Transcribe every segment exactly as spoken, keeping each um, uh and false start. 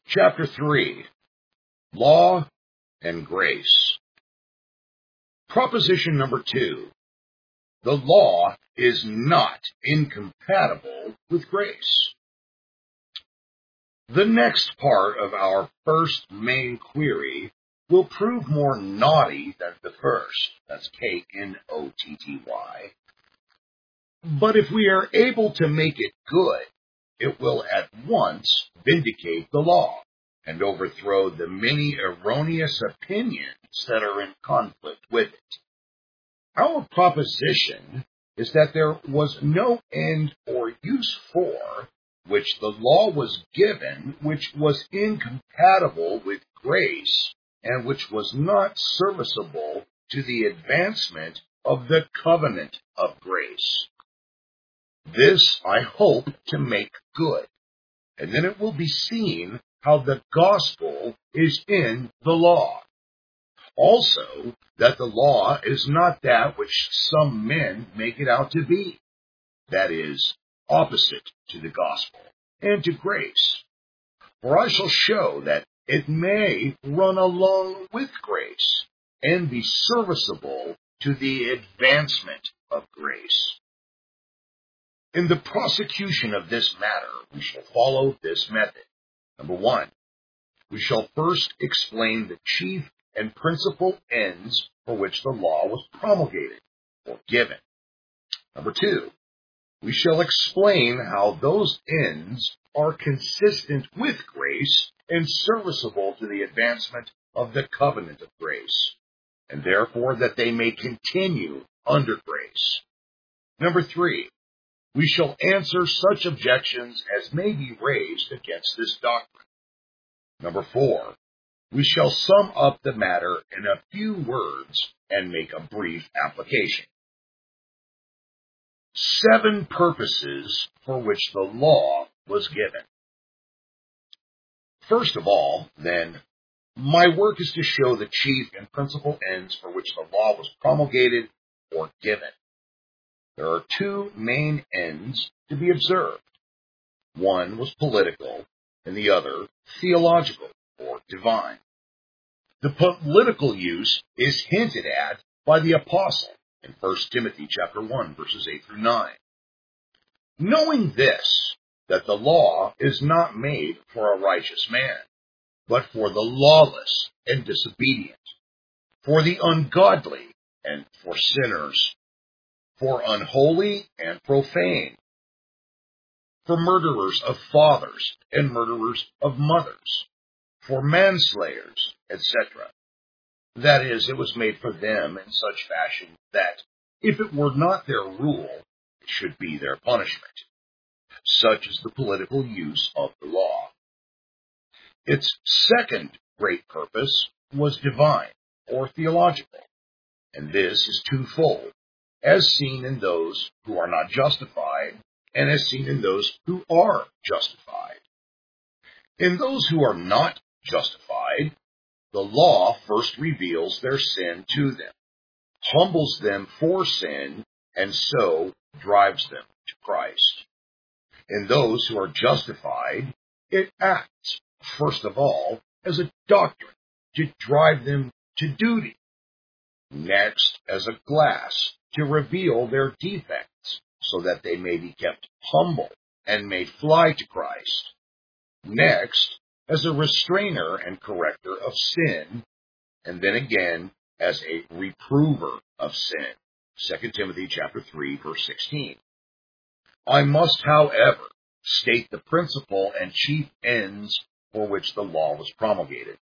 Chapter three, Law and Grace. Proposition number two, the law is not incompatible with grace. The next part of our first main query will prove more knotty than the first. That's K N O T T Y. But if we are able to make it good, it will at once vindicate the law and overthrow the many erroneous opinions that are in conflict with it. Our proposition is that there was no end or use for which the law was given, which was incompatible with grace, and which was not serviceable to the advancement of the covenant of grace. This I hope to make good, and then it will be seen how the gospel is in the law. Also, that the law is not that which some men make it out to be, that is, opposite to the gospel and to grace. For I shall show that it may run along with grace and be serviceable to the advancement of grace. In the prosecution of this matter, we shall follow this method. Number one, we shall first explain the chief and principal ends for which the law was promulgated or given. Number two, we shall explain how those ends are consistent with grace and serviceable to the advancement of the covenant of grace, and therefore that they may continue under grace. Number three, we shall answer such objections as may be raised against this doctrine. Number four, we shall sum up the matter in a few words and make a brief application. Seven purposes for which the law was given. First of all, then, my work is to show the chief and principal ends for which the law was promulgated or given. There are two main ends to be observed. One was political, and the other theological or divine. The political use is hinted at by the apostle in First Timothy chapter one, verses eight through nine. Knowing this, that the law is not made for a righteous man, but for the lawless and disobedient, for the ungodly and for sinners, for unholy and profane, for murderers of fathers and murderers of mothers, for manslayers, et cetera. That is, it was made for them in such fashion that, if it were not their rule, it should be their punishment. Such is the political use of the law. Its second great purpose was divine, or theological, and this is twofold, as seen in those who are not justified, and as seen in those who are justified. In those who are not justified, the law first reveals their sin to them, humbles them for sin, and so drives them to Christ. In those who are justified, it acts, first of all, as a doctrine to drive them to duty, next as a glass to reveal their defects, so that they may be kept humble and may fly to Christ, next as a restrainer and corrector of sin, and then again as a reprover of sin. Second Timothy chapter three, verse sixteen. I must, however, state the principal and chief ends for which the law was promulgated.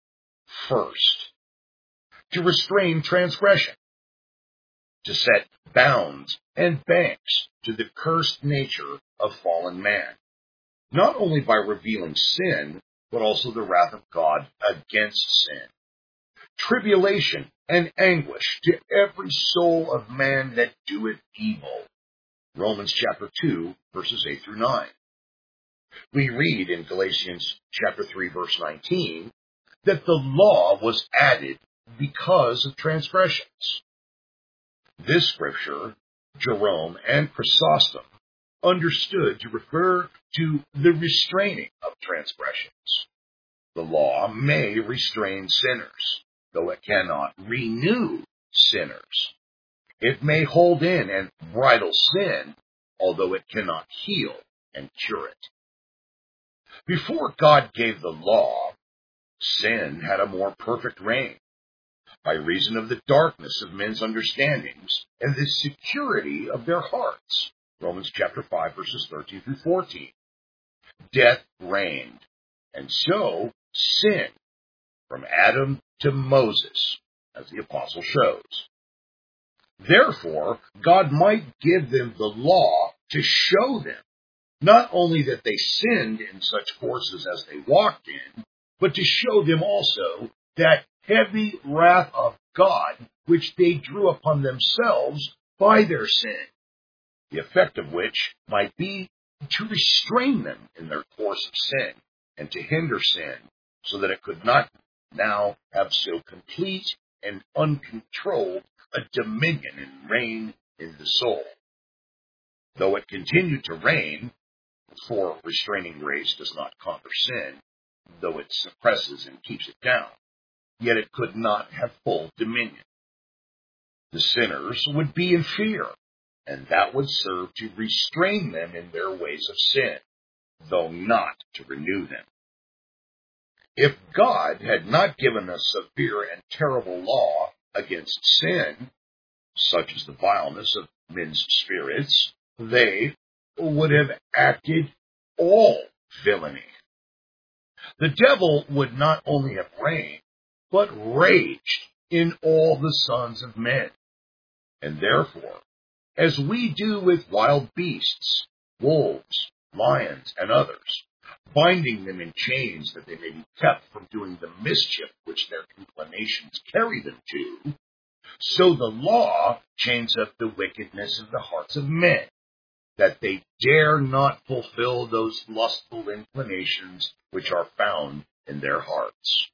First, to restrain transgression, to set bounds and banks to the cursed nature of fallen man, not only by revealing sin, but also the wrath of God against sin. Tribulation and anguish to every soul of man that doeth evil. Romans chapter two, verses eight through nine. We read in Galatians chapter three, verse nineteen, that the law was added because of transgressions. This scripture, Jerome and Chrysostom understood to refer to the restraining of transgressions. The law may restrain sinners, though it cannot renew sinners. It may hold in and bridle sin, although it cannot heal and cure it. Before God gave the law, sin had a more perfect reign, by reason of the darkness of men's understandings and the security of their hearts. Romans chapter five, verses thirteen through fourteen. Death reigned, and so sin, from Adam to Moses, as the apostle shows. Therefore, God might give them the law to show them not only that they sinned in such courses as they walked in, but to show them also that heavy wrath of God which they drew upon themselves by their sin, the effect of which might be to restrain them in their course of sin and to hinder sin, so that it could not now have so complete and uncontrolled a dominion and reign in the soul. Though it continued to reign, for restraining grace does not conquer sin, though it suppresses and keeps it down, yet it could not have full dominion. The sinners would be in fear, and that would serve to restrain them in their ways of sin, though not to renew them. If God had not given a severe and terrible law against sin, such as the vileness of men's spirits, they would have acted all villainy. The devil would not only have reigned, but raged in all the sons of men. And therefore, as we do with wild beasts, wolves, lions, and others, binding them in chains that they may be kept from doing the mischief which their inclinations carry them to, so the law chains up the wickedness of the hearts of men, that they dare not fulfill those lustful inclinations which are found in their hearts.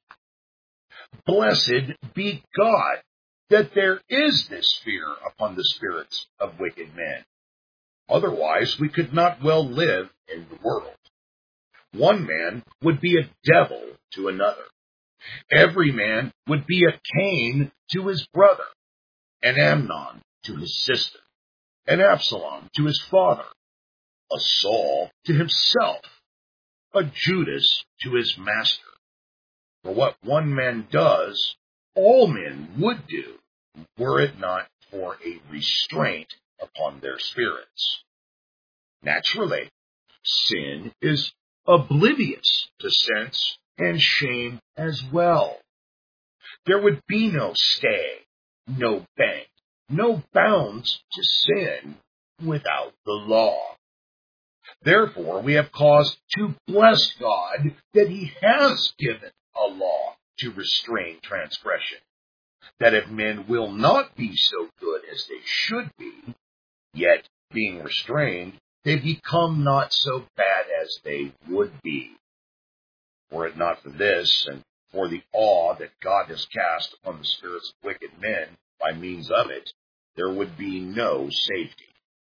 Blessed be God, that there is this fear upon the spirits of wicked men. Otherwise, we could not well live in the world. One man would be a devil to another. Every man would be a Cain to his brother, an Amnon to his sister, an Absalom to his father, a Saul to himself, a Judas to his master. For what one man does, all men would do, were it not for a restraint upon their spirits. Naturally, sin is oblivious to sense and shame as well. There would be no stay, no bank, no bounds to sin without the law. Therefore, we have cause to bless God that he has given a law to restrain transgression, that if men will not be so good as they should be, yet being restrained, they become not so bad as they would be. Were it not for this, and for the awe that God has cast upon the spirits of wicked men by means of it, there would be no safety.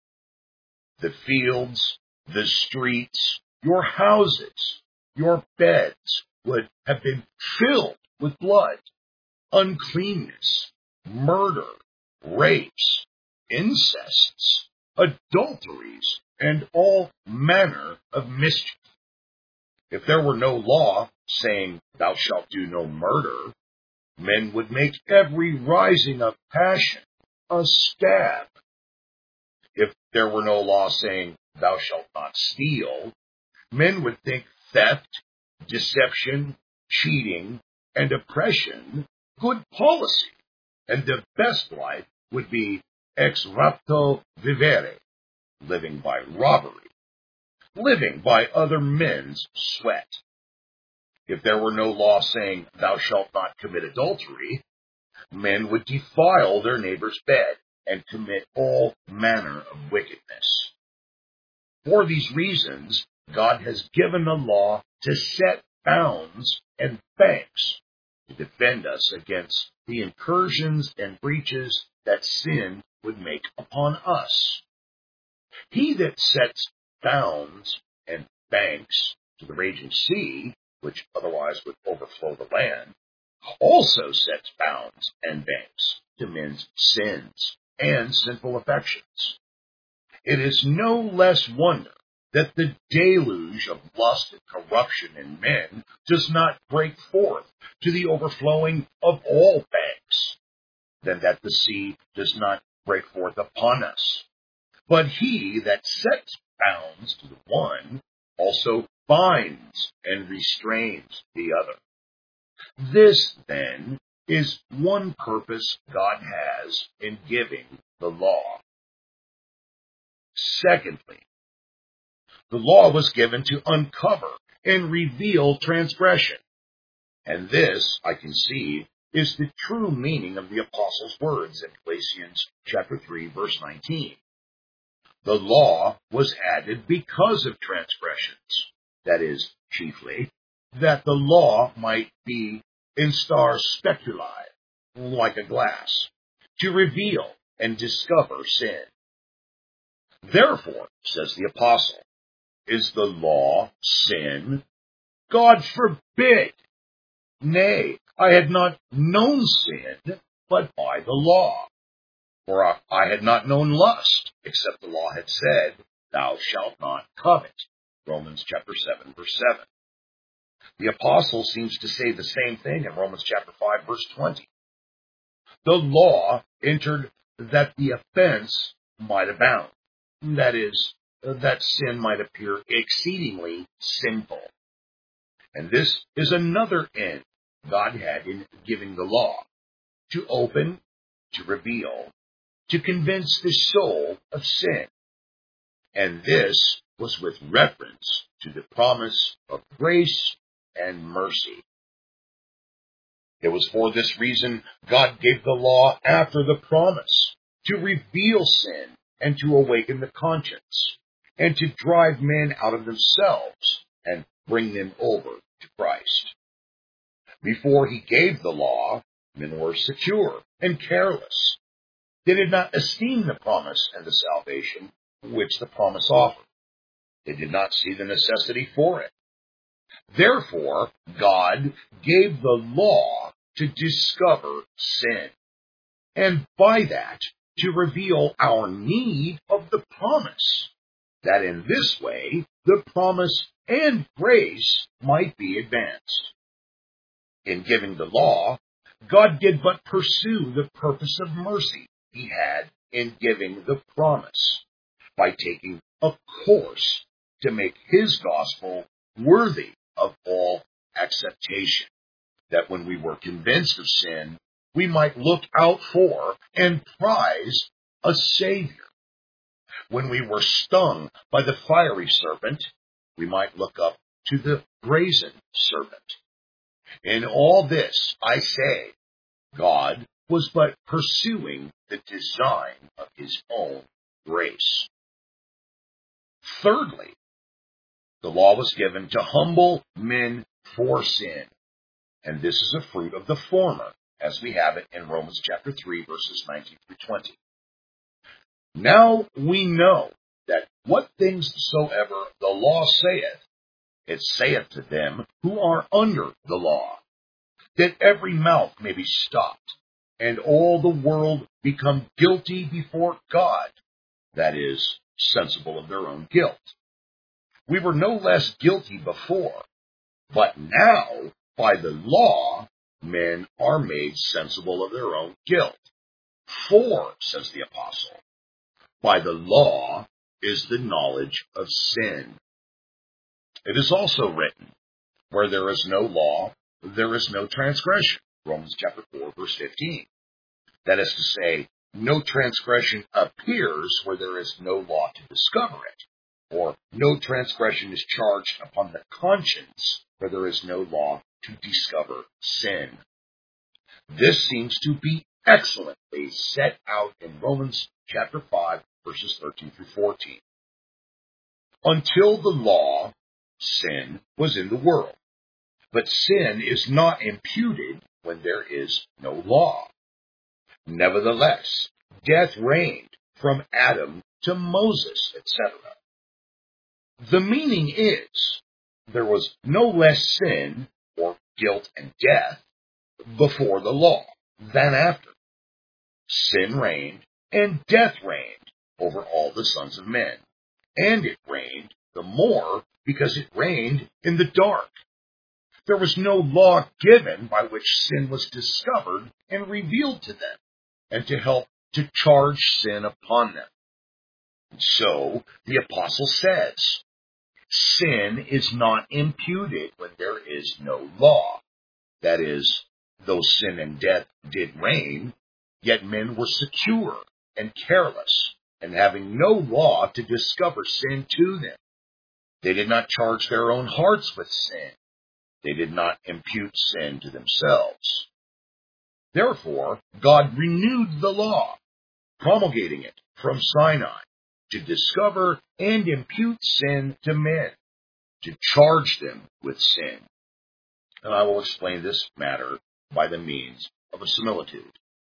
The fields, the streets, your houses, your beds would have been filled with blood, uncleanness, murder, rapes, incests, adulteries, and all manner of mischief. If there were no law saying, "Thou shalt do no murder," men would make every rising of passion a stab. If there were no law saying, "Thou shalt not steal," men would think theft, deception, cheating, and oppression good policy, and the best life would be ex rapto vivere, living by robbery, living by other men's sweat. If there were no law saying, "Thou shalt not commit adultery," men would defile their neighbor's bed and commit all manner of wickedness. For these reasons, God has given a law to set bounds and banks to defend us against the incursions and breaches that sin would make upon us. He that sets bounds and banks to the raging sea which otherwise would overflow the land, also sets bounds and banks to men's sins and sinful affections. It is no less wonder that the deluge of lust and corruption in men does not break forth to the overflowing of all banks, than that the sea does not break forth upon us. But he that sets bounds to the one also binds and restrains the other. This, then, is one purpose God has in giving the law. Secondly, the law was given to uncover and reveal transgression. And this, I conceive, is the true meaning of the apostle's words in Galatians chapter three, verse nineteen. The law was added because of transgressions, that is, chiefly, that the law might be instar speculi, like a glass, to reveal and discover sin. Therefore, says the apostle, is the law sin? God forbid! Nay, I had not known sin, but by the law. For I had not known lust, except the law had said, Thou shalt not covet. Romans chapter seven, verse seven. The apostle seems to say the same thing in Romans chapter five, verse twenty. The law entered that the offense might abound. That is, that sin might appear exceedingly sinful. And this is another end God had in giving the law, to open, to reveal, to convince the soul of sin. And this was with reference to the promise of grace and mercy. It was for this reason God gave the law after the promise, to reveal sin and to awaken the conscience, and to drive men out of themselves and bring them over to Christ. Before he gave the law, men were secure and careless. They did not esteem the promise and the salvation which the promise offered. They did not see the necessity for it. Therefore, God gave the law to discover sin, and by that, to reveal our need of the promise, that in this way the promise and grace might be advanced. In giving the law, God did but pursue the purpose of mercy he had in giving the promise, by taking a course to make his gospel worthy of all acceptation, that when we were convinced of sin, we might look out for and prize a Savior. When we were stung by the fiery serpent, we might look up to the brazen serpent. In all this, I say, God was but pursuing the design of his own grace. Thirdly, the law was given to humble men for sin, and this is a fruit of the former, as we have it in Romans chapter three, verses nineteen through twenty. Now we know that what things soever the law saith, it saith to them who are under the law, that every mouth may be stopped, and all the world become guilty before God, that is, sensible of their own guilt. We were no less guilty before, but now, by the law, men are made sensible of their own guilt. For, says the apostle, by the law is the knowledge of sin. It is also written, where there is no law, there is no transgression. Romans chapter four, verse fifteen. That is to say, no transgression appears where there is no law to discover it, or no transgression is charged upon the conscience where there is no law to discover sin. This seems to be excellently set out in Romans chapter five, verses thirteen through fourteen. Until the law, sin was in the world, but sin is not imputed when there is no law. Nevertheless, death reigned from Adam to Moses, et cetera. The meaning is there was no less sin or guilt and death before the law than after. Sin reigned and death reigned over all the sons of men, and it reigned the more because it reigned in the dark. There was no law given by which sin was discovered and revealed to them, and to help to charge sin upon them. So the apostle says, sin is not imputed when there is no law. That is, though sin and death did reign, yet men were secure and careless, and having no law to discover sin to them. They did not charge their own hearts with sin. They did not impute sin to themselves. Therefore, God renewed the law, promulgating it from Sinai, to discover and impute sin to men, to charge them with sin. And I will explain this matter by the means of a similitude.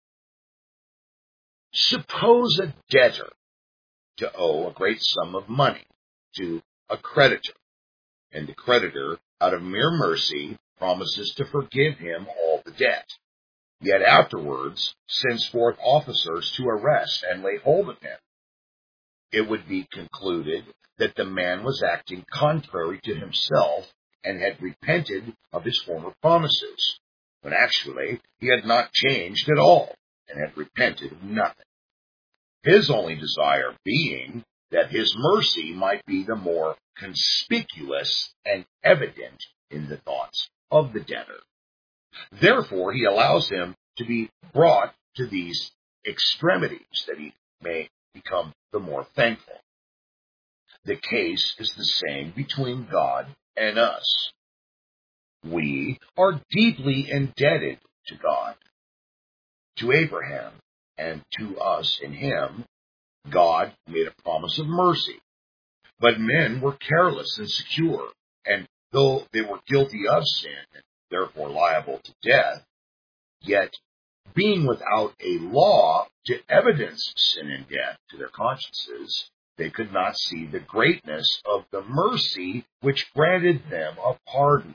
Suppose a debtor to owe a great sum of money to a creditor, and the creditor, out of mere mercy, promises to forgive him all the debt, yet afterwards sends forth officers to arrest and lay hold of him. It would be concluded that the man was acting contrary to himself and had repented of his former promises, when actually he had not changed at all and had repented of nothing. His only desire being that his mercy might be the more conspicuous and evident in the thoughts of the debtor. Therefore, he allows him to be brought to these extremities that he may become the more thankful. The case is the same between God and us. We are deeply indebted to God. To Abraham and to us in him, God made a promise of mercy. But men were careless and secure, and though they were guilty of sin and therefore liable to death, yet being without a law to evidence sin and death to their consciences, they could not see the greatness of the mercy which granted them a pardon.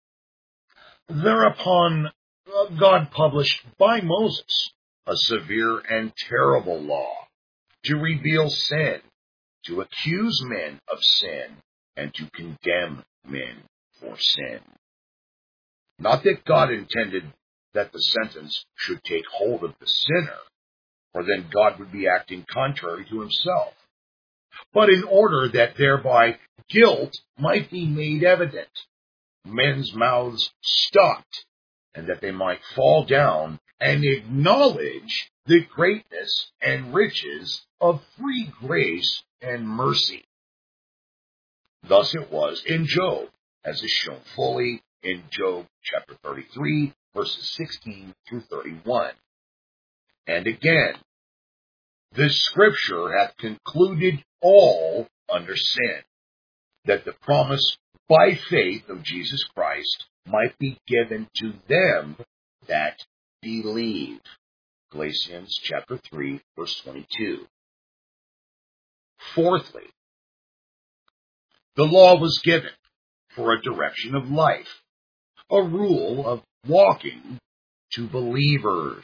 Thereupon God published by Moses a severe and terrible law to reveal sin, to accuse men of sin, and to condemn men for sin. Not that God intended that the sentence should take hold of the sinner, for then God would be acting contrary to himself, but in order that thereby guilt might be made evident, men's mouths stopped, and that they might fall down and acknowledge the greatness and riches of free grace and mercy. Thus it was in Job, as is shown fully in Job chapter thirty-three, verses sixteen through thirty-one. And again, the Scripture hath concluded all under sin, that the promise by faith of Jesus Christ might be given to them that believe. Galatians chapter three, verse twenty-two. Fourthly, the law was given for a direction of life, a rule of walking to believers.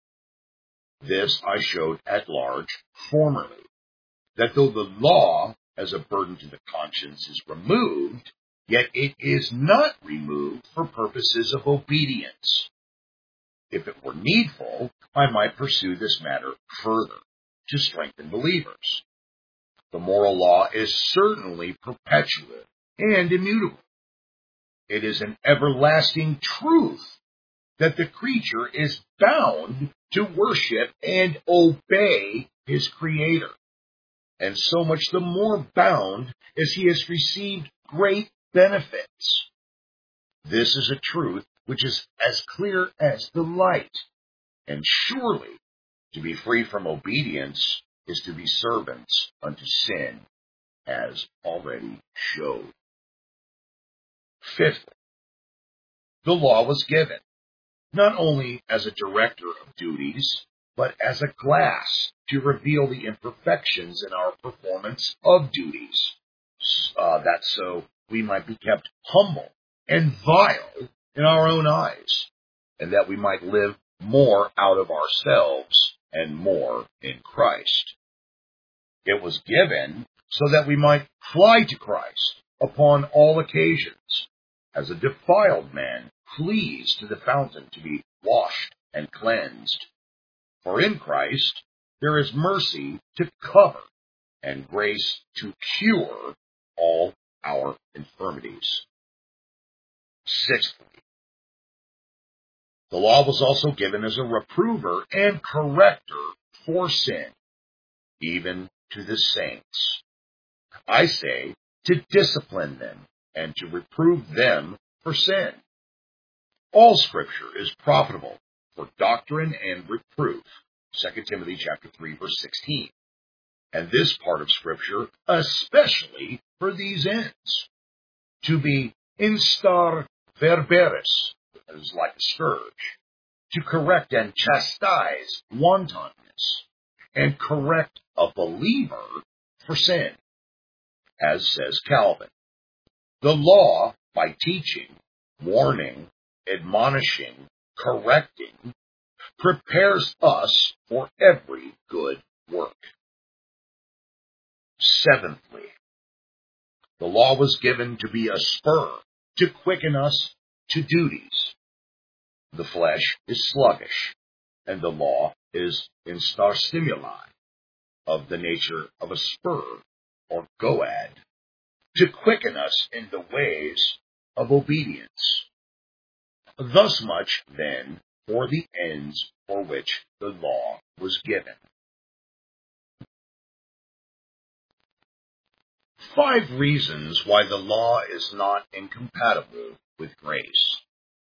This I showed at large formerly, that though the law as a burden to the conscience is removed, yet it is not removed for purposes of obedience. If it were needful, I might pursue this matter further to strengthen believers. The moral law is certainly perpetual and immutable. It is an everlasting truth that the creature is bound to worship and obey his Creator, and so much the more bound as he has received great benefits. This is a truth which is as clear as the light, and surely to be free from obedience is to be servants unto sin, as already showed. Fifthly, the law was given, not only as a director of duties, but as a glass to reveal the imperfections in our performance of duties, uh, that so we might be kept humble and vile in our own eyes, and that we might live more out of ourselves and more in Christ. It was given so that we might fly to Christ upon all occasions, as a defiled man flees to the fountain to be washed and cleansed. For in Christ there is mercy to cover and grace to cure all our infirmities. Sixthly, the law was also given as a reprover and corrector for sin, even to the saints. I say, to discipline them and to reprove them for sin. All Scripture is profitable for doctrine and reproof, Second Timothy chapter three, verse sixteen. And this part of Scripture especially for these ends, to be instar verberis, that is like a scourge, to correct and chastise wantonness, and correct a believer for sin. As says Calvin, the law, by teaching, warning, admonishing, correcting, prepares us for every good work. Seventhly, the law was given to be a spur to quicken us to duties. The flesh is sluggish, and the law is instar stimuli, of the nature of a spur or goad, to quicken us in the ways of obedience. Thus much, then, for the ends for which the law was given. Five reasons why the law is not incompatible with grace.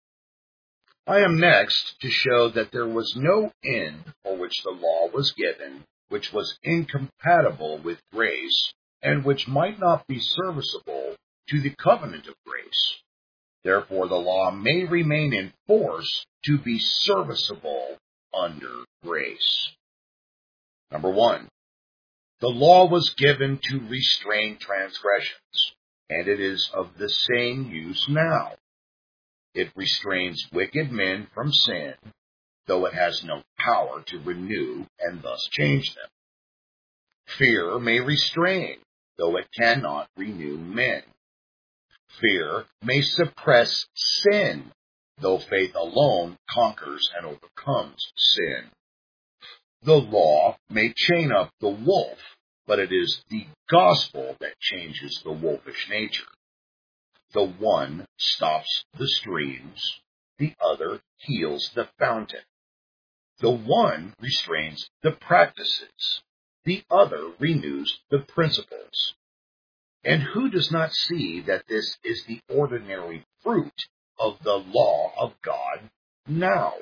I am next to show that there was no end for which the law was given, which was incompatible with grace, and which might not be serviceable to the covenant of grace. Therefore, the law may remain in force to be serviceable under grace. Number one, the law was given to restrain transgressions, and it is of the same use now. It restrains wicked men from sin, though it has no power to renew and thus change them. Fear may restrain, though it cannot renew men. Fear may suppress sin, though faith alone conquers and overcomes sin. The law may chain up the wolf, but it is the gospel that changes the wolfish nature. The one stops the streams, the other heals the fountain. The one restrains the practices, the other renews the principles. And who does not see that this is the ordinary fruit of the law of God now?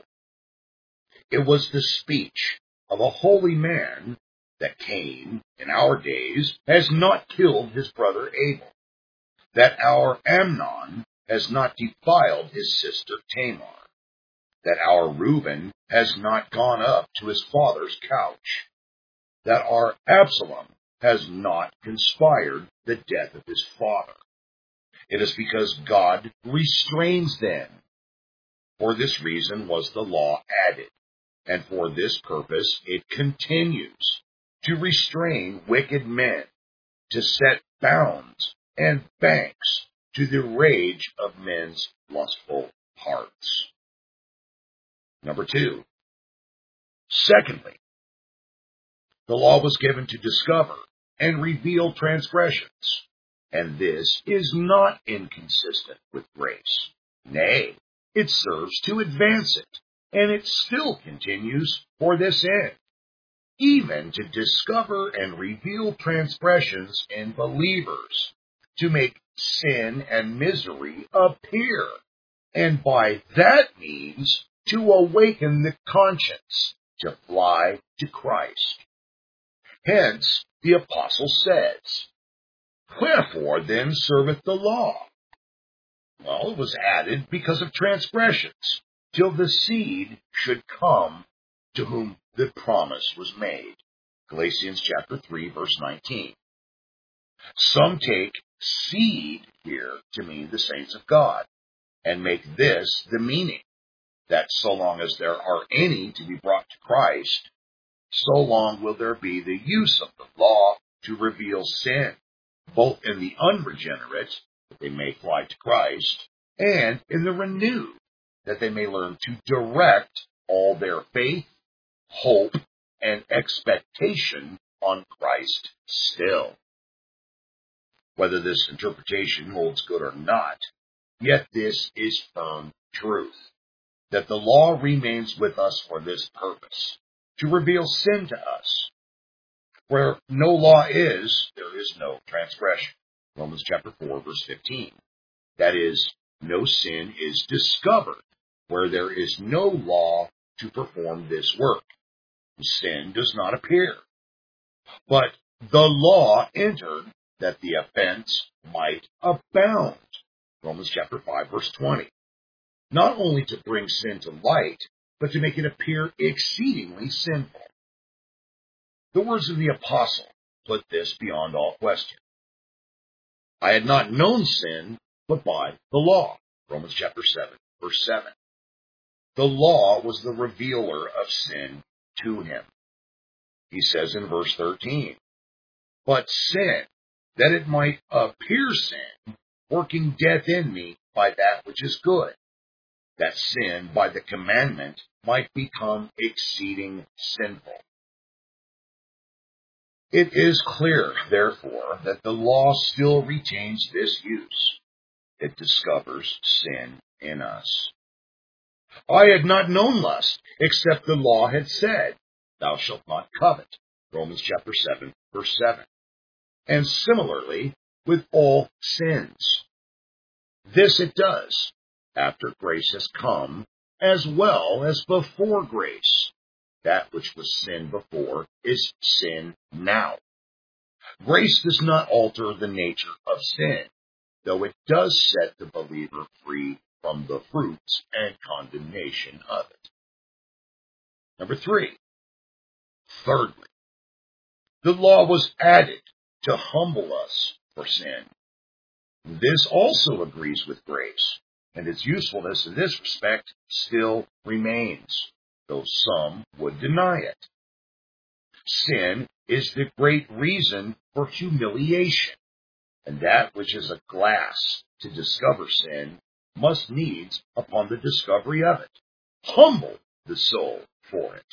It was the speech of a holy man that Cain, in our days, has not killed his brother Abel, that our Amnon has not defiled his sister Tamar, that our Reuben has not gone up to his father's couch, that our Absalom has not conspired the death of his father. It is because God restrains them. For this reason was the law added, and for this purpose it continues, to restrain wicked men, to set bounds and banks to the rage of men's lustful hearts. Number two. Secondly, the law was given to discover and reveal transgressions, and this is not inconsistent with grace. Nay, it serves to advance it, and it still continues for this end, even to discover and reveal transgressions in believers, to make sin and misery appear, and by that means to awaken the conscience to fly to Christ. Hence, the apostle says, Wherefore then serveth the law? Well, it was added because of transgressions, till the seed should come to whom the promise was made. Galatians chapter three, verse nineteen. Some take seed here to mean the saints of God, and make this the meaning, that so long as there are any to be brought to Christ, so long will there be the use of the law to reveal sin, both in the unregenerate, that they may fly to Christ, and in the renewed, that they may learn to direct all their faith, hope, and expectation on Christ still. Whether this interpretation holds good or not, yet this is firm truth, that the law remains with us for this purpose, to reveal sin to us. Where no law is, there is no transgression. Romans chapter four, verse fifteen. That is, no sin is discovered where there is no law to perform this work. Sin does not appear. But the law entered that the offense might abound. Romans chapter five, verse twenty. Not only to bring sin to light, but to make it appear exceedingly sinful. The words of the apostle put this beyond all question. I had not known sin but by the law. Romans chapter seven, verse seven. The law was the revealer of sin to him. He says in verse thirteen, but sin, that it might appear sin, working death in me by that which is good, that sin by the commandment might become exceeding sinful. It is clear, therefore, that the law still retains this use. It discovers sin in us. I had not known lust, except the law had said, thou shalt not covet. Romans chapter seven, verse seven. And similarly with all sins. This it does, after grace has come, as well as before grace. That which was sin before is sin now. Grace does not alter the nature of sin, though it does set the believer free from the fruits and condemnation of it. Number three. Thirdly, the law was added to humble us for sin. This also agrees with grace, and its usefulness in this respect still remains, though some would deny it. Sin is the great reason for humiliation, and that which is a glass to discover sin must needs, upon the discovery of it, humble the soul for it.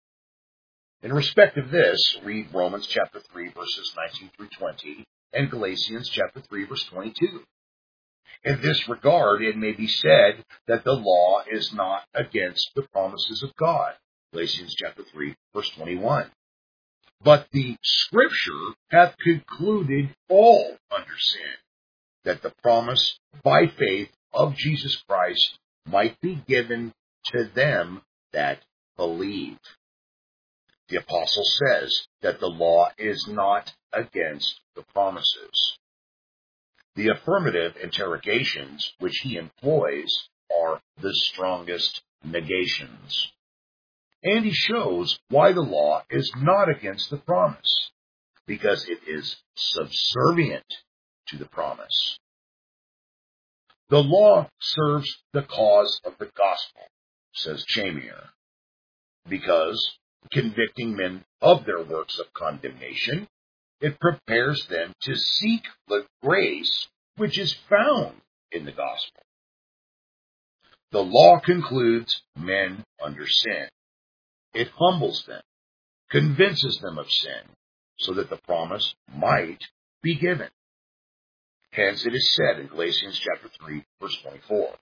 In respect of this, read Romans chapter three, verses nineteen through twenty, and Galatians chapter three, verse twenty-two. In this regard, it may be said that the law is not against the promises of God. Galatians chapter three, verse twenty-one. But the Scripture hath concluded all under sin, that the promise by faith of Jesus Christ might be given to them that believe. The apostle says that the law is not against the promises. The affirmative interrogations which he employs are the strongest negations. And he shows why the law is not against the promise, because it is subservient to the promise. The law serves the cause of the gospel, says Chamier, because convicting men of their works of condemnation, it prepares them to seek the grace which is found in the gospel. The law concludes men under sin. It humbles them, convinces them of sin, so that the promise might be given. Hence it is said in Galatians chapter three, verse twenty-four.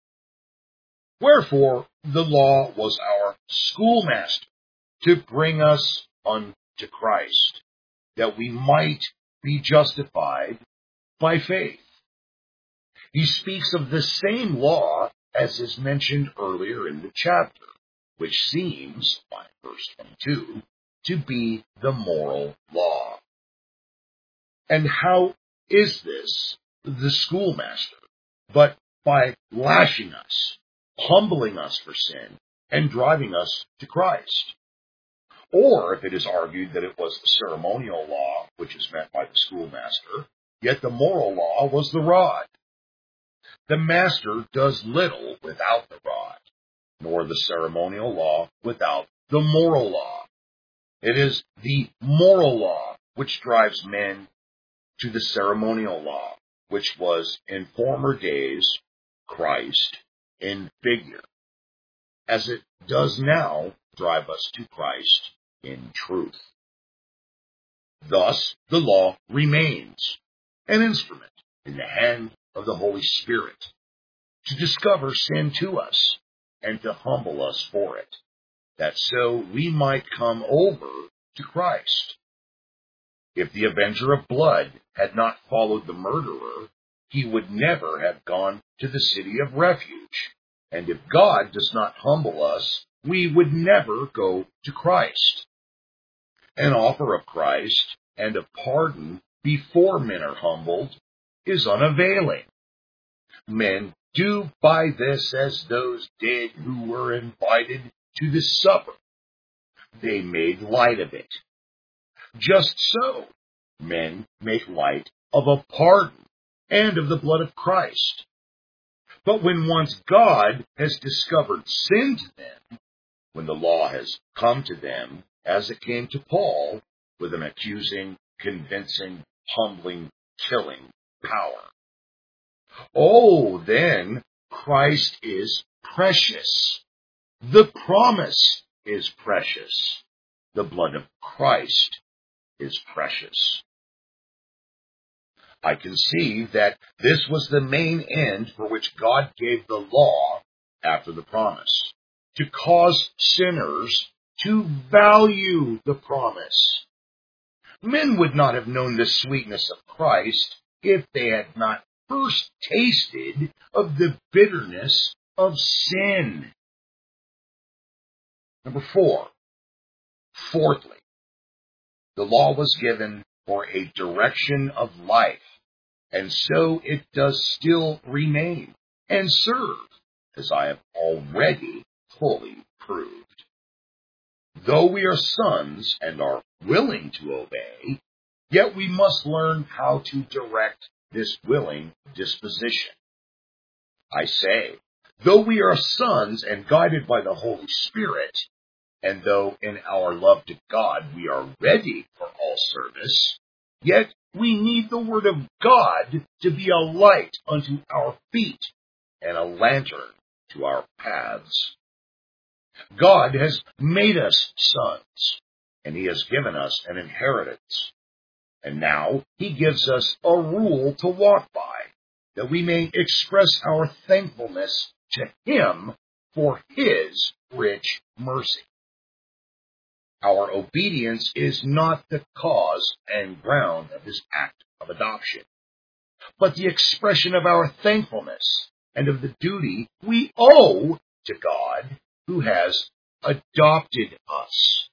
Wherefore the law was our schoolmaster to bring us unto Christ, that we might be justified by faith. He speaks of the same law as is mentioned earlier in the chapter, which seems, by verse twenty-two, to be the moral law. And how is this the schoolmaster, but by lashing us, humbling us for sin, and driving us to Christ? Or if it is argued that it was the ceremonial law which is meant by the schoolmaster, yet the moral law was the rod. The master does little without the rod, nor the ceremonial law without the moral law. It is the moral law which drives men to the ceremonial law, which was in former days Christ in figure, as it does now drive us to Christ in truth. Thus, the law remains an instrument in the hand of the Holy Spirit to discover sin to us and to humble us for it, that so we might come over to Christ. If the avenger of blood had not followed the murderer, he would never have gone to the city of refuge. And if God does not humble us, we would never go to Christ. An offer of Christ and of pardon before men are humbled is unavailing. Men do by this as those did who were invited to the supper. They made light of it. Just so, men make light of a pardon and of the blood of Christ. But when once God has discovered sin to them, when the law has come to them, as it came to Paul, with an accusing, convincing, humbling, killing power, oh, then Christ is precious. The promise is precious. The blood of Christ is precious. I conceive that this was the main end for which God gave the law after the promise, to cause sinners to value the promise. Men would not have known the sweetness of Christ if they had not first tasted of the bitterness of sin. Number four. Fourthly, the law was given for a direction of life, and so it does still remain and serve, as I have already fully proved. Though we are sons and are willing to obey, yet we must learn how to direct this willing disposition. I say, though we are sons and guided by the Holy Spirit, and though in our love to God we are ready for all service, yet we need the Word of God to be a light unto our feet and a lantern to our paths. God has made us sons, and He has given us an inheritance. And now He gives us a rule to walk by, that we may express our thankfulness to Him for His rich mercy. Our obedience is not the cause and ground of His act of adoption, but the expression of our thankfulness and of the duty we owe to God who has adopted us.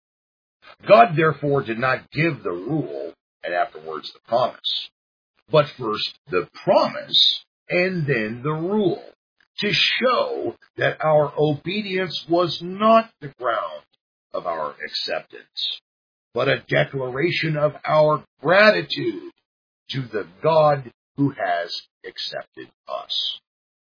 God therefore did not give the rule and afterwards the promise, but first the promise and then the rule, to show that our obedience was not the ground of our acceptance, but a declaration of our gratitude to the God who has accepted us.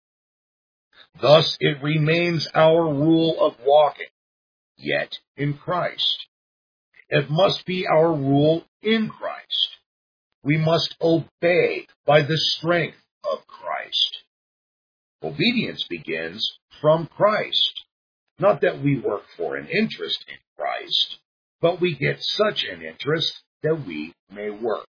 Thus it remains our rule of walking, yet in Christ. It must be our rule in Christ. We must obey by the strength of Christ. Obedience begins from Christ. Not that we work for an interest in Christ, but we get such an interest that we may work.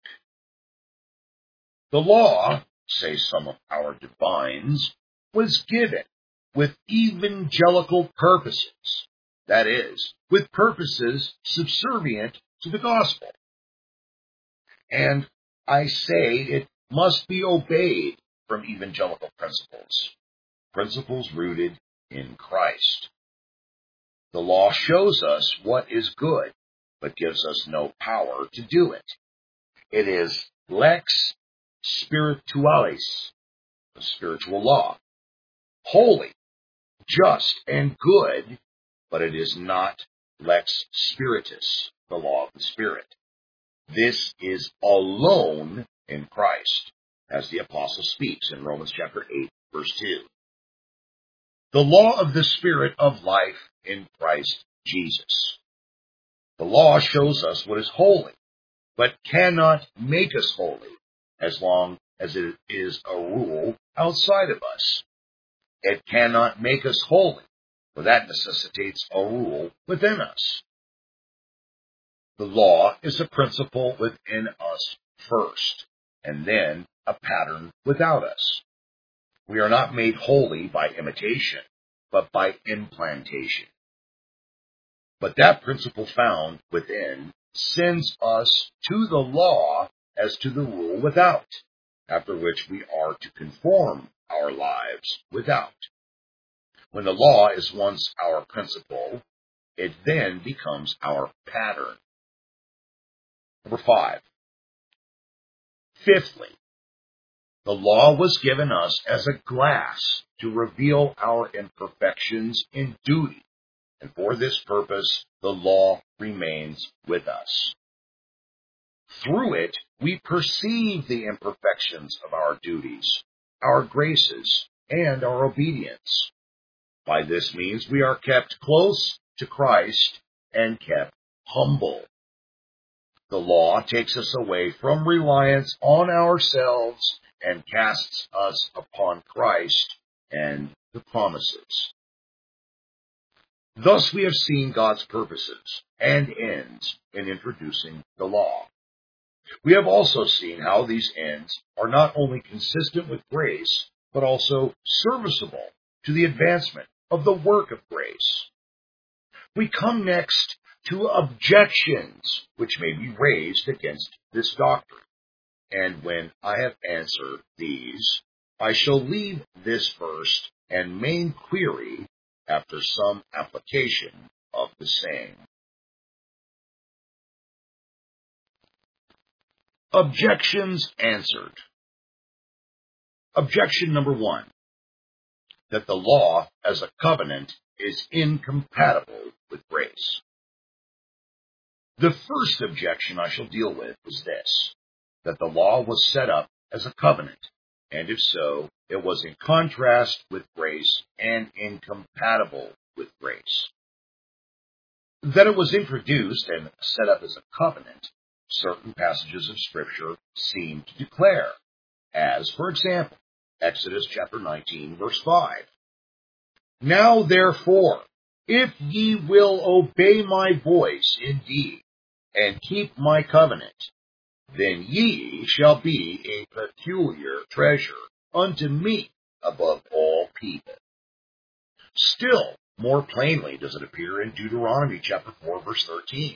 The law, say some of our divines, was given with evangelical purposes, that is, with purposes subservient to the gospel. And I say it must be obeyed from evangelical principles, principles rooted in Christ. The law shows us what is good, but gives us no power to do it. It is lex spiritualis, the spiritual law, holy, just, and good, but it is not lex spiritus, the law of the Spirit. This is alone in Christ, as the apostle speaks in Romans chapter eight, verse two. The law of the Spirit of life in Christ Jesus. The law shows us what is holy, but cannot make us holy as long as it is a rule outside of us. It cannot make us holy, for that necessitates a rule within us. The law is a principle within us first, and then a pattern without us. We are not made holy by imitation, but by implantation. But that principle found within sends us to the law as to the rule without, after which we are to conform our lives without. When the law is once our principle, it then becomes our pattern. Number five. Fifthly, the law was given us as a glass to reveal our imperfections in duty, and for this purpose the law remains with us. Through it, we perceive the imperfections of our duties, our graces, and our obedience. By this means we are kept close to Christ and kept humble. The law takes us away from reliance on ourselves and casts us upon Christ and the promises. Thus we have seen God's purposes and ends in introducing the law. We have also seen how these ends are not only consistent with grace, but also serviceable to the advancement of the work of grace. We come next to objections which may be raised against this doctrine. And when I have answered these, I shall leave this first and main query after some application of the same. Objections answered. Objection number one, that the law as a covenant is incompatible with grace. The first objection I shall deal with is this, that the law was set up as a covenant, and if so, it was in contrast with grace and incompatible with grace. That it was introduced and set up as a covenant, certain passages of Scripture seem to declare, as, for example, Exodus chapter nineteen, verse five. Now therefore, if ye will obey my voice indeed, and keep my covenant, then ye shall be a peculiar treasure unto me above all people. Still, more plainly does it appear in Deuteronomy chapter four, verse thirteen.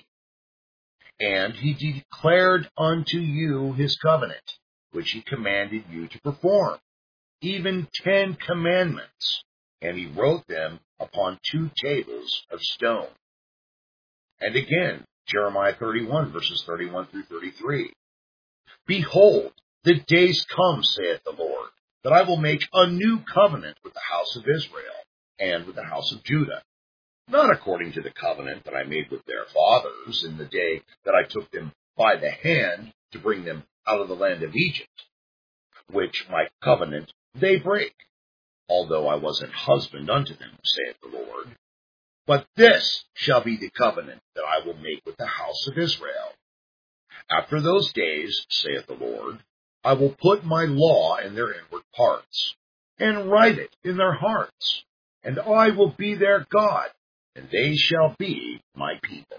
And he declared unto you his covenant, which he commanded you to perform, even ten commandments, and he wrote them upon two tables of stone. And again, Jeremiah thirty-one, verses thirty-one through thirty-three. Behold, the days come, saith the Lord, that I will make a new covenant with the house of Israel and with the house of Judah, not according to the covenant that I made with their fathers in the day that I took them by the hand to bring them out of the land of Egypt, which my covenant they break, although I was an husband unto them, saith the Lord. But this shall be the covenant that I will make with the house of Israel. After those days, saith the Lord, I will put my law in their inward parts, and write it in their hearts, and I will be their God, and they shall be my people.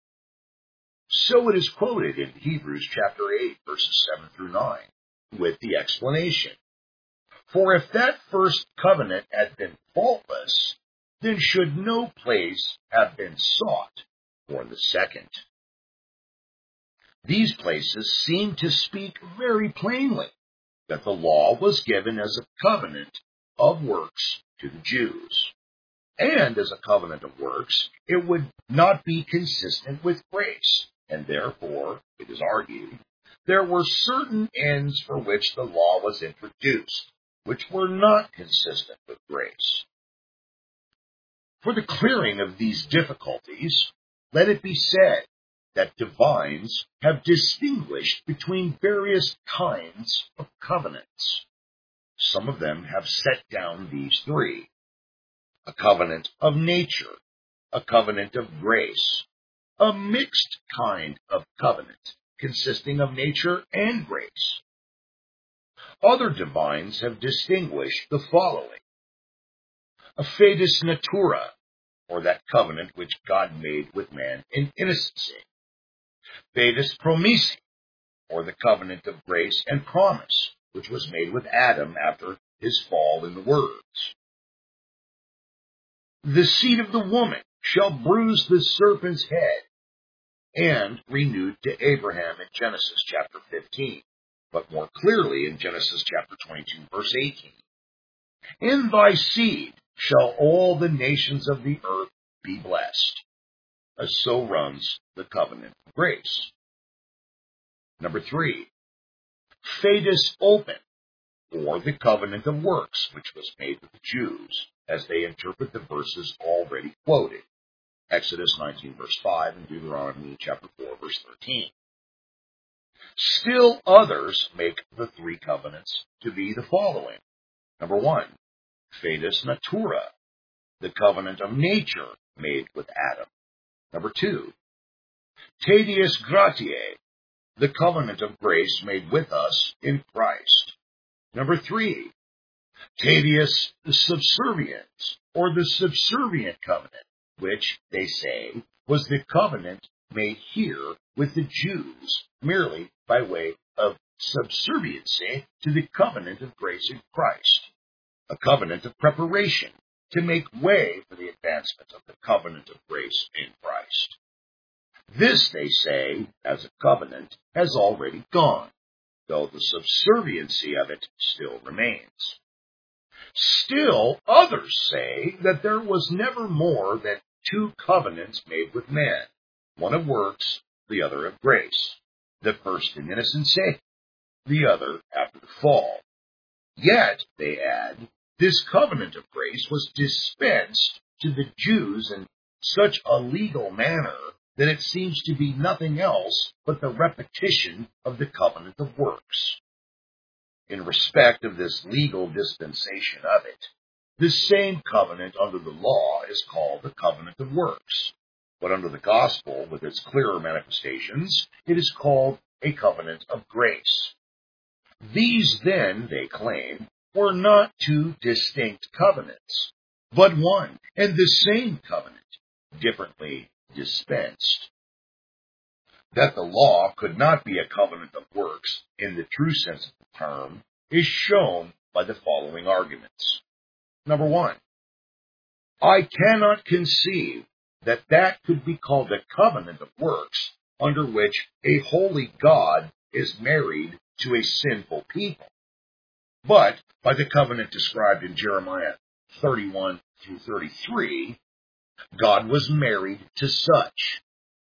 So it is quoted in Hebrews chapter eight, verses seven through nine, with the explanation. For if that first covenant had been faultless, then should no place have been sought for the second. These places seem to speak very plainly that the law was given as a covenant of works to the Jews. And as a covenant of works, it would not be consistent with grace, and therefore, it is argued, there were certain ends for which the law was introduced, which were not consistent with grace. For the clearing of these difficulties, let it be said that divines have distinguished between various kinds of covenants. Some of them have set down these three: a covenant of nature, a covenant of grace, a mixed kind of covenant consisting of nature and grace. Other divines have distinguished the following: a fidus natura, or that covenant which God made with man in innocency; fidus promisi, or the covenant of grace and promise, which was made with Adam after his fall in the words. The seed of the woman shall bruise the serpent's head, and renewed to Abraham in Genesis chapter fifteen, but more clearly in Genesis chapter twenty-two, verse eighteen. In thy seed shall all the nations of the earth be blessed. As so runs the covenant of grace. Number three, fidus open, or the covenant of works, which was made with the Jews, as they interpret the verses already quoted: Exodus nineteen, verse five, and Deuteronomy chapter four, verse thirteen. Still others make the three covenants to be the following: number one, fidus natura, the covenant of nature made with Adam; number two, tedius gratiae, the covenant of grace made with us in Christ; number three, tedius subserviens, or the subservient covenant, which, they say, was the covenant made here with the Jews merely by way of subserviency to the covenant of grace in Christ, a covenant of preparation to make way for the advancement of the covenant of grace in Christ. This, they say, as a covenant, has already gone, though the subserviency of it still remains. Still others say that there was never more than two covenants made with men, one of works, the other of grace, the first in innocency, the other after the fall. Yet, they add, this covenant of grace was dispensed to the Jews in such a legal manner that it seems to be nothing else but the repetition of the covenant of works. In respect of this legal dispensation of it, the same covenant under the law is called the covenant of works, but under the gospel, with its clearer manifestations, it is called a covenant of grace. These, then, they claim, were not two distinct covenants, but one and the same covenant, differently dispensed. That the law could not be a covenant of works in the true sense of the term is shown by the following arguments. Number one, I cannot conceive that that could be called a covenant of works under which a holy God is married to a sinful people, but by the covenant described in Jeremiah thirty-one through thirty-three, God was married to such.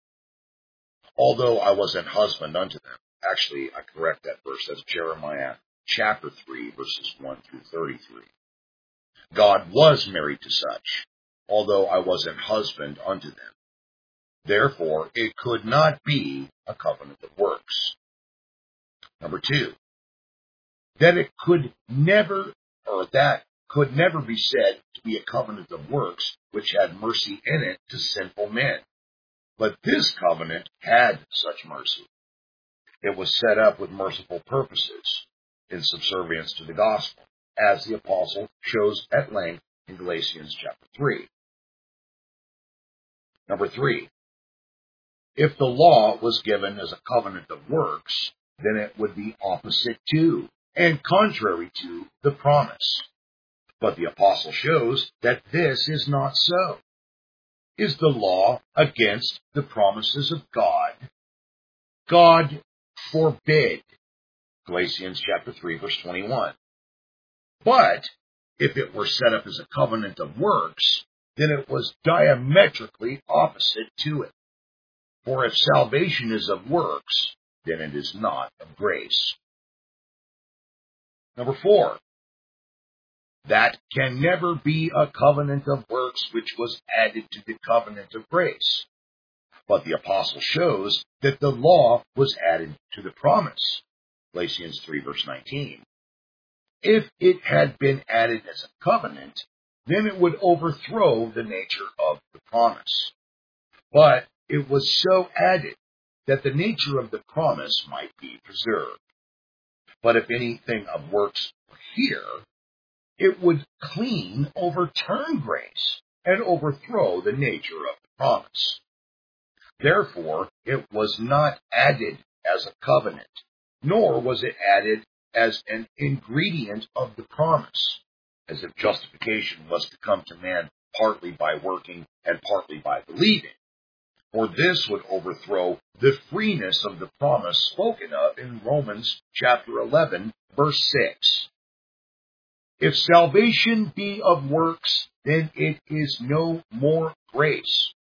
Although I was an husband unto them. Actually, I correct that verse. That's Jeremiah chapter three, verses one through thirty-three. God was married to such, although I was an husband unto them. Therefore, it could not be a covenant of works. Number two, that it could never, or that could never be said to be a covenant of works which had mercy in it to sinful men. But this covenant had such mercy. It was set up with merciful purposes in subservience to the gospel, as the apostle shows at length in Galatians chapter three. Number three, if the law was given as a covenant of works, then it would be opposite to and contrary to the promise. But the apostle shows that this is not so. Is the law against the promises of God? God forbid. Galatians chapter three, verse twenty-one. But if it were set up as a covenant of works, then it was diametrically opposite to it. For if salvation is of works, then it is not of grace. Number four, that can never be a covenant of works which was added to the covenant of grace. But the apostle shows that the law was added to the promise. Galatians three, verse nineteen. If it had been added as a covenant, then it would overthrow the nature of the promise. But it was so added that the nature of the promise might be preserved. But if anything of works were here, it would clean overturn grace and overthrow the nature of the promise. Therefore, it was not added as a covenant, nor was it added as an ingredient of the promise, as if justification was to come to man partly by working and partly by believing. For this would overthrow the freeness of the promise spoken of in Romans chapter eleven, verse six. If salvation be of works, then it is no more grace.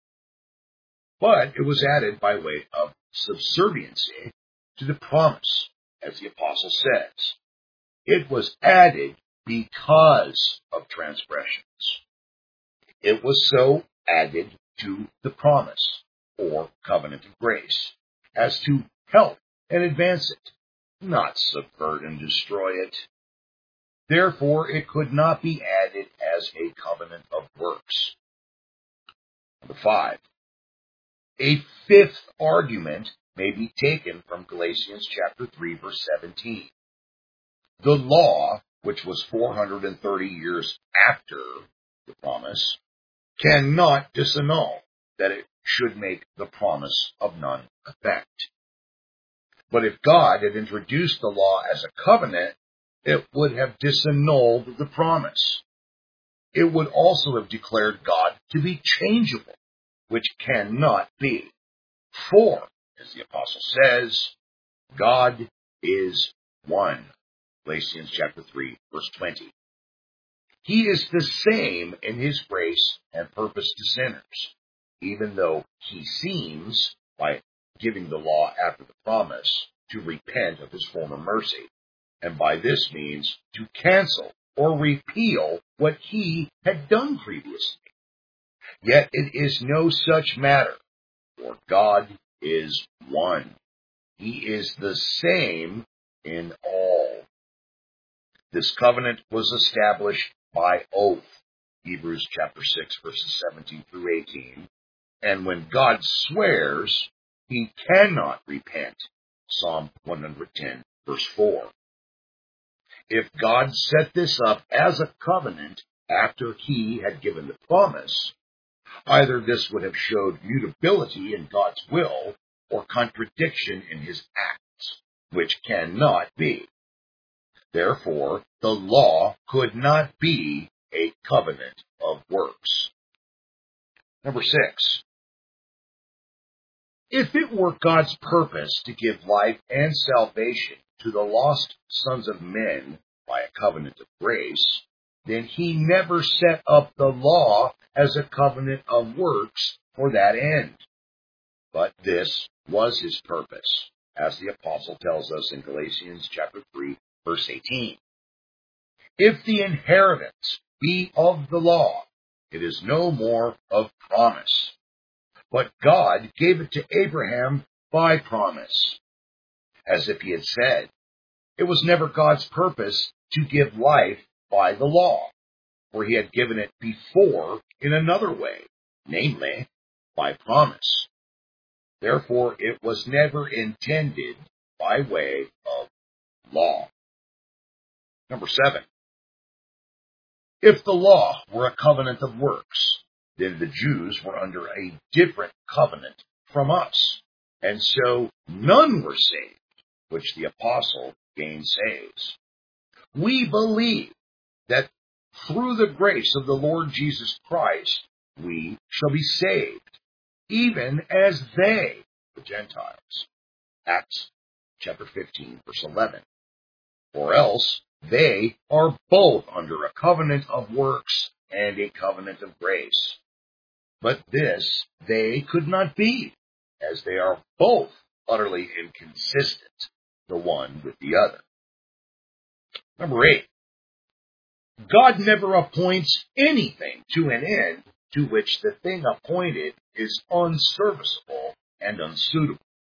But it was added by way of subserviency to the promise, as the apostle says. It was added because of transgressions. It was so added to the promise, or covenant of grace, as to help and advance it, not subvert and destroy it. Therefore, it could not be added as a covenant of works. Number five. A fifth argument may be taken from Galatians chapter three, verse seventeen. The law, which was four hundred thirty years after the promise, cannot disannul that it should make the promise of none effect. But if God had introduced the law as a covenant, it would have disannulled the promise. It would also have declared God to be changeable, which cannot be. For, as the apostle says, God is one. Galatians chapter three, verse twenty. He is the same in his grace and purpose to sinners, even though he seems, by giving the law after the promise, to repent of his former mercy, and by this means to cancel or repeal what he had done previously. Yet it is no such matter, for God is one. He is the same in all. This covenant was established by oath, Hebrews chapter six, verses seventeen through eighteen. And when God swears, he cannot repent, Psalm one hundred ten, verse four. If God set this up as a covenant after he had given the promise, either this would have showed mutability in God's will or contradiction in his acts, which cannot be. Therefore, the law could not be a covenant of works. Number six. If it were God's purpose to give life and salvation to the lost sons of men by a covenant of grace, then he never set up the law as a covenant of works for that end. But this was his purpose, as the apostle tells us in Galatians chapter three, verse eighteen. If the inheritance be of the law, it is no more of promise. But God gave it to Abraham by promise, as if he had said, it was never God's purpose to give life by the law, for he had given it before in another way, namely, by promise. Therefore, it was never intended by way of law. Number seven. If the law were a covenant of works, then the Jews were under a different covenant from us, and so none were saved, which the apostle gainsays. We believe that through the grace of the Lord Jesus Christ, we shall be saved, even as they, the Gentiles. Acts chapter fifteen, verse eleven. Or else they are both under a covenant of works and a covenant of grace. But this they could not be, as they are both utterly inconsistent, the one with the other. Number eight. God never appoints anything to an end to which the thing appointed is unserviceable and unsuitable.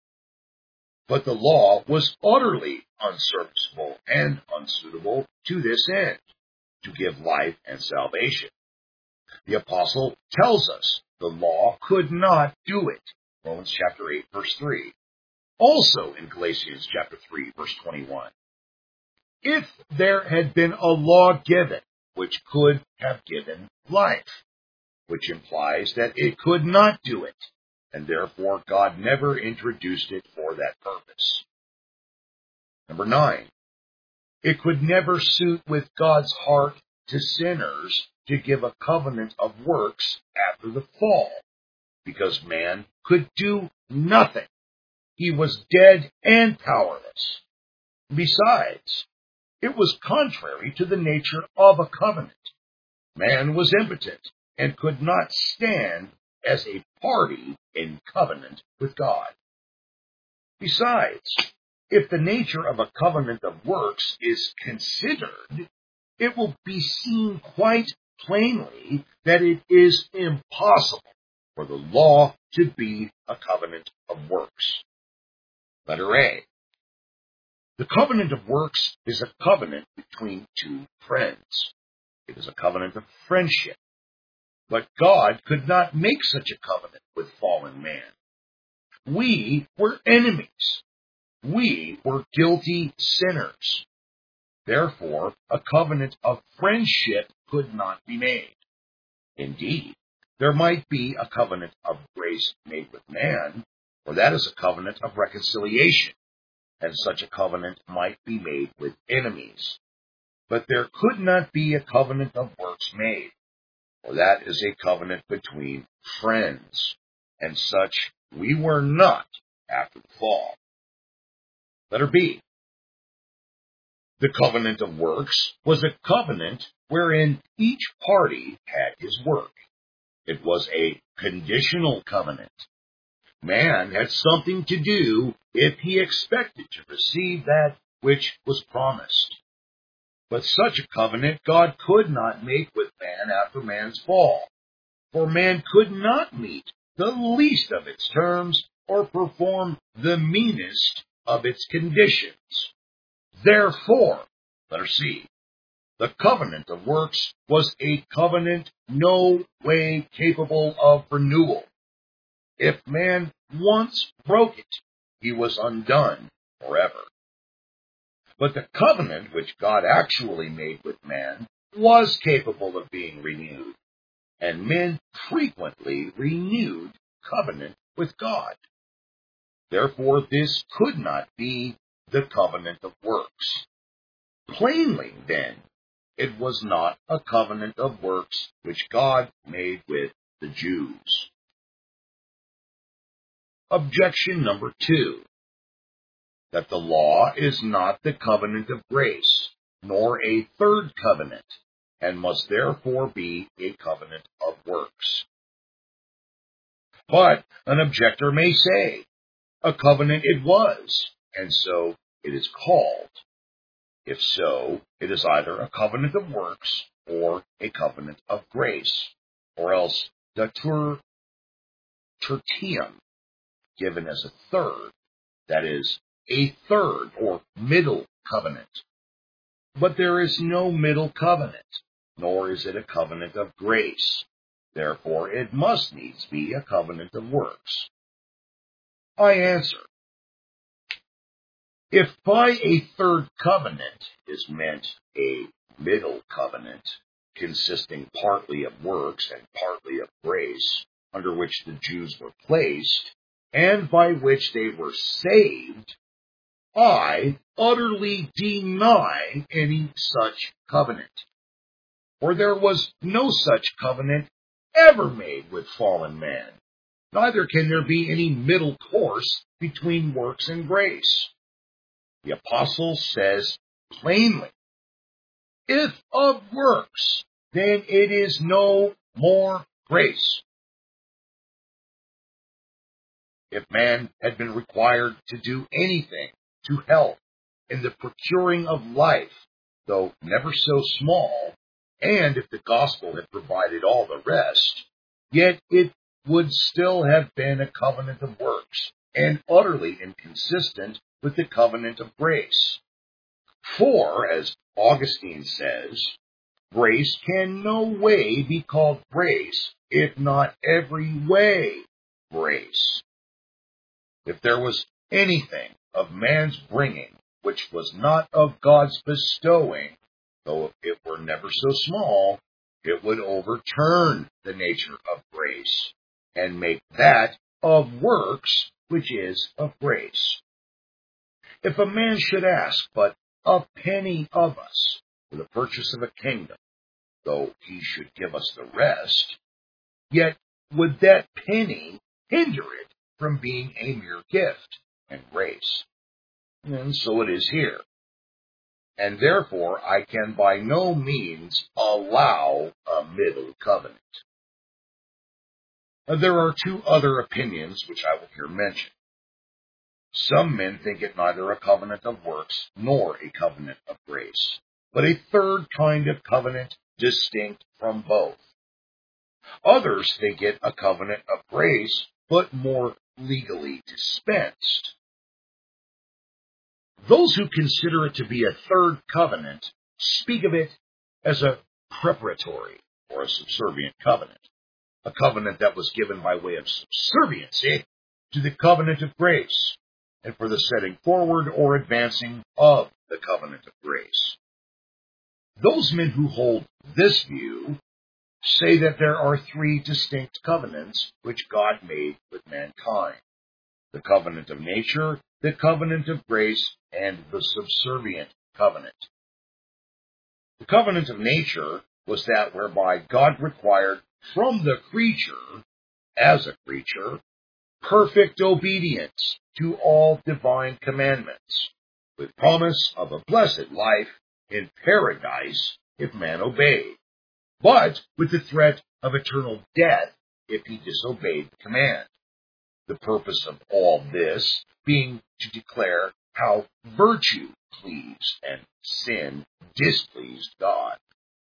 But the law was utterly unserviceable and unsuitable to this end, to give life and salvation. The apostle tells us the law could not do it. Romans chapter eight, verse three. Also in Galatians chapter three, verse twenty-one. If there had been a law given which could have given life, which implies that it could not do it, and therefore God never introduced it for that purpose. Number nine, it could never suit with God's heart to sinners to give a covenant of works after the fall, because man could do nothing. He was dead and powerless. Besides, it was contrary to the nature of a covenant. Man was impotent and could not stand as a party in covenant with God. Besides, if the nature of a covenant of works is considered, it will be seen quite plainly that it is impossible for the law to be a covenant of works. Letter A. The covenant of works is a covenant between two friends. It is a covenant of friendship. But God could not make such a covenant with fallen man. We were enemies. We were guilty sinners. Therefore, a covenant of friendship could not be made. Indeed, there might be a covenant of grace made with man, for that is a covenant of reconciliation, and such a covenant might be made with enemies. But there could not be a covenant of works made, for that is a covenant between friends, and such we were not after the fall. Letter B. The covenant of works was a covenant wherein each party had his work. It was a conditional covenant. Man had something to do if he expected to receive that which was promised. But such a covenant God could not make with man after man's fall, for man could not meet the least of its terms or perform the meanest of its conditions. Therefore, letter C, the covenant of works was a covenant no way capable of renewal. If man once broke it, he was undone forever. But the covenant which God actually made with man was capable of being renewed, and men frequently renewed covenant with God. Therefore, this could not be the covenant of works. Plainly, then, it was not a covenant of works which God made with the Jews. Objection number two, that the law is not the covenant of grace, nor a third covenant, and must therefore be a covenant of works. But an objector may say, a covenant it was, and so it is called. If so, it is either a covenant of works or a covenant of grace, or else datur tertium, given as a third, that is, a third or middle covenant. But there is no middle covenant, nor is it a covenant of grace. Therefore, it must needs be a covenant of works. I answer, if by a third covenant is meant a middle covenant, consisting partly of works and partly of grace, under which the Jews were placed, and by which they were saved, I utterly deny any such covenant. For there was no such covenant ever made with fallen man. Neither can there be any middle course between works and grace. The apostle says plainly, if of works, then it is no more grace. If man had been required to do anything to help in the procuring of life, though never so small, and if the gospel had provided all the rest, yet it would still have been a covenant of works, and utterly inconsistent with the covenant of grace. For, as Augustine says, grace can no way be called grace, if not every way grace. If there was anything of man's bringing which was not of God's bestowing, though it were never so small, it would overturn the nature of grace, and make that of works which is of grace. If a man should ask but a penny of us for the purchase of a kingdom, though he should give us the rest, yet would that penny hinder it from being a mere gift and grace. And so it is here. And therefore I can by no means allow a middle covenant. There are two other opinions which I will here mention. Some men think it neither a covenant of works nor a covenant of grace, but a third kind of covenant distinct from both. Others think it a covenant of grace, but more legally dispensed. Those who consider it to be a third covenant speak of it as a preparatory or a subservient covenant, a covenant that was given by way of subserviency to the covenant of grace, and for the setting forward or advancing of the covenant of grace. Those men who hold this view say that there are three distinct covenants which God made with mankind: the covenant of nature, the covenant of grace, and the subservient covenant. The covenant of nature was that whereby God required from the creature, as a creature, perfect obedience to all divine commandments, with promise of a blessed life in paradise if man obeyed, but with the threat of eternal death if he disobeyed the command. The purpose of all this being to declare how virtue pleased and sin displeased God.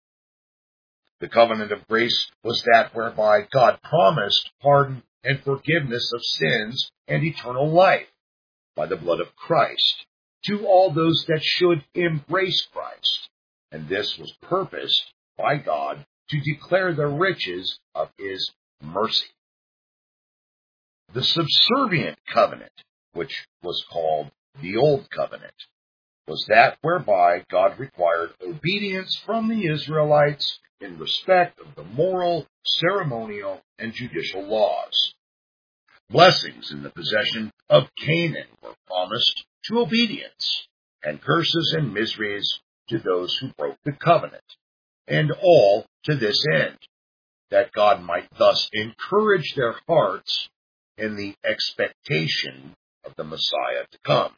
The covenant of grace was that whereby God promised pardon and forgiveness of sins and eternal life by the blood of Christ to all those that should embrace Christ, and this was purposed by God to declare the riches of his mercy. The subservient covenant, which was called the Old Covenant, was that whereby God required obedience from the Israelites in respect of the moral, ceremonial, and judicial laws. Blessings in the possession of Canaan were promised to obedience, and curses and miseries to those who broke the covenant, and all to this end, that God might thus encourage their hearts in the expectation of the Messiah to come.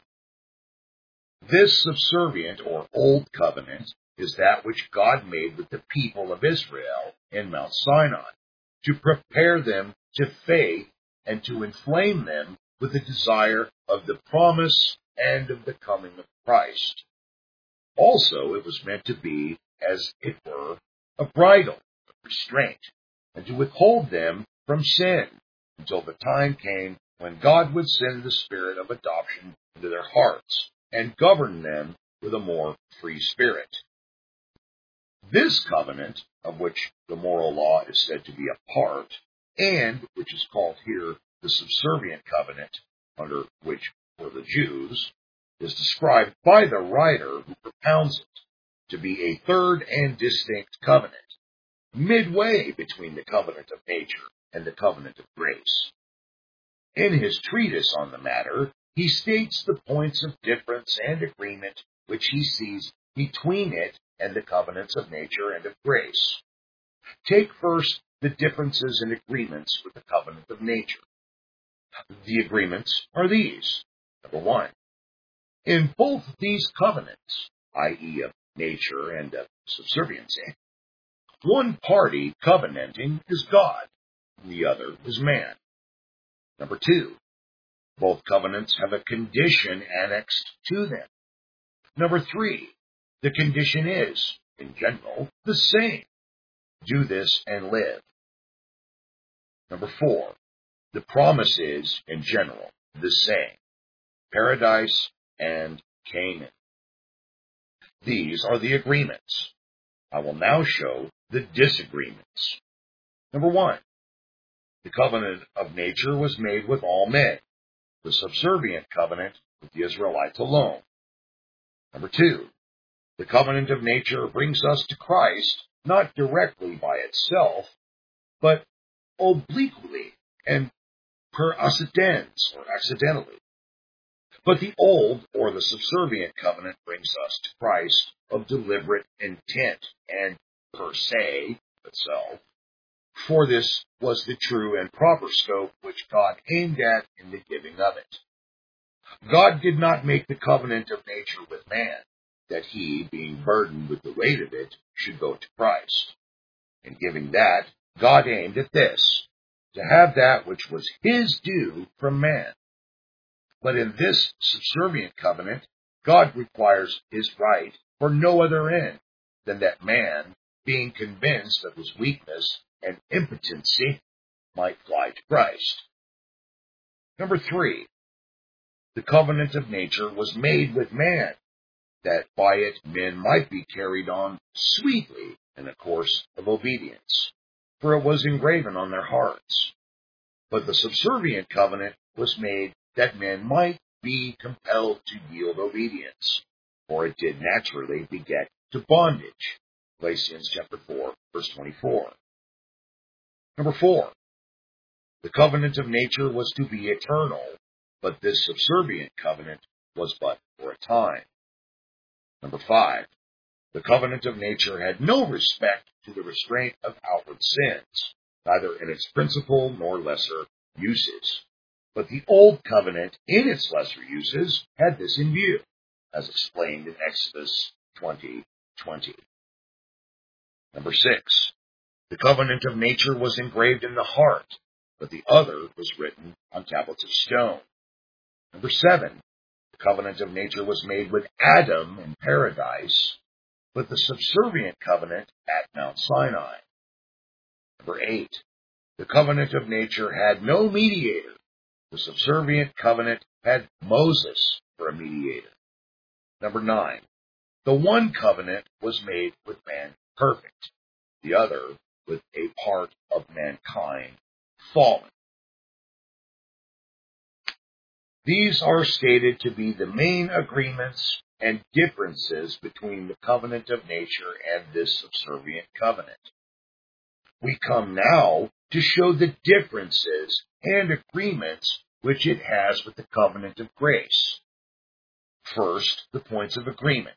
This subservient or Old Covenant is that which God made with the people of Israel in Mount Sinai, to prepare them to faith and to inflame them with the desire of the promise and of the coming of Christ. Also, it was meant to be, as it were, a bridle, a restraint, and to withhold them from sin until the time came when God would send the Spirit of adoption into their hearts and govern them with a more free spirit. This covenant, of which the moral law is said to be a part, and which is called here the subservient covenant, under which were the Jews, is described by the writer who propounds it to be a third and distinct covenant, midway between the covenant of nature and the covenant of grace. In his treatise on the matter, he states the points of difference and agreement which he sees between it and the covenants of nature and of grace. Take first the differences and agreements with the covenant of nature. The agreements are these. Number one, in both these covenants, that is of nature and of subserviency, one party covenanting is God, and the other is man. Number two, both covenants have a condition annexed to them. Number three, the condition is, in general, the same. Do this and live. Number four, the promise is, in general, the same: paradise and Canaan. These are the agreements. I will now show the disagreements. Number one, the covenant of nature was made with all men, the subservient covenant with the Israelites alone. Number two, the covenant of nature brings us to Christ not directly by itself, but obliquely and per accidens, or accidentally. But the old, or the subservient covenant, brings us to Christ of deliberate intent and per se itself. For this was the true and proper scope which God aimed at in the giving of it. God did not make the covenant of nature with man, that he, being burdened with the weight of it, should go to Christ. In giving that, God aimed at this, to have that which was his due from man. But in this subservient covenant, God requires his right for no other end than that man, being convinced of his weakness and impotency, might fly to Christ. Number three, the covenant of nature was made with man, that by it men might be carried on sweetly in a course of obedience, for it was engraven on their hearts. But the subservient covenant was made that men might be compelled to yield obedience, for it did naturally beget to bondage. Galatians chapter four, verse twenty-four. Number four, the covenant of nature was to be eternal, but this subservient covenant was but for a time. Number five, the covenant of nature had no respect to the restraint of outward sins, neither in its principal nor lesser uses. But the old covenant, in its lesser uses, had this in view, as explained in Exodus twenty twenty. Number six, the covenant of nature was engraved in the heart, but the other was written on tablets of stone. Number seven, the covenant of nature was made with Adam in paradise, but the subservient covenant at Mount Sinai. Number eight, the covenant of nature had no mediator. The subservient covenant had Moses for a mediator. Number nine, the one covenant was made with man perfect, the other with a part of mankind fallen. These are stated to be the main agreements and differences between the covenant of nature and this subservient covenant. We come now to show the differences and agreements which it has with the covenant of grace. First, the points of agreement.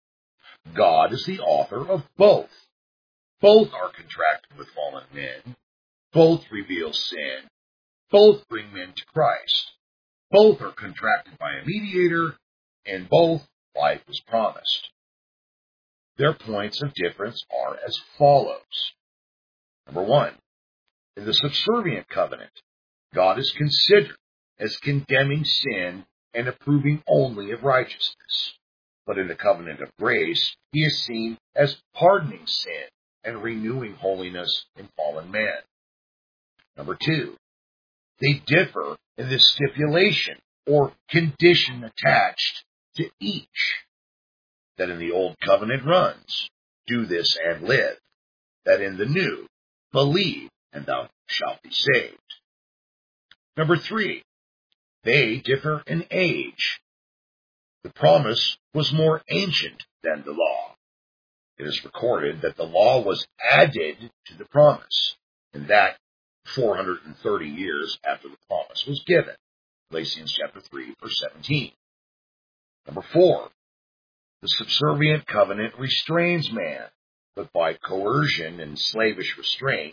God is the author of both. Both are contracted with fallen men. Both reveal sin. Both bring men to Christ. Both are contracted by a mediator, and both life is promised. Their points of difference are as follows. Number one, in the subservient covenant, God is considered as condemning sin and approving only of righteousness. But in the covenant of grace, he is seen as pardoning sin and renewing holiness in fallen man. Number two, they differ in the stipulation or condition attached to each. That in the old covenant runs, do this and live. That in the new, believe and thou shalt be saved. Number three, they differ in age. The promise was more ancient than the law. It is recorded that the law was added to the promise, and that four hundred thirty years after the promise was given. Galatians chapter three, verse seventeen. Number four, the subservient covenant restrains man, but by coercion and slavish restraint.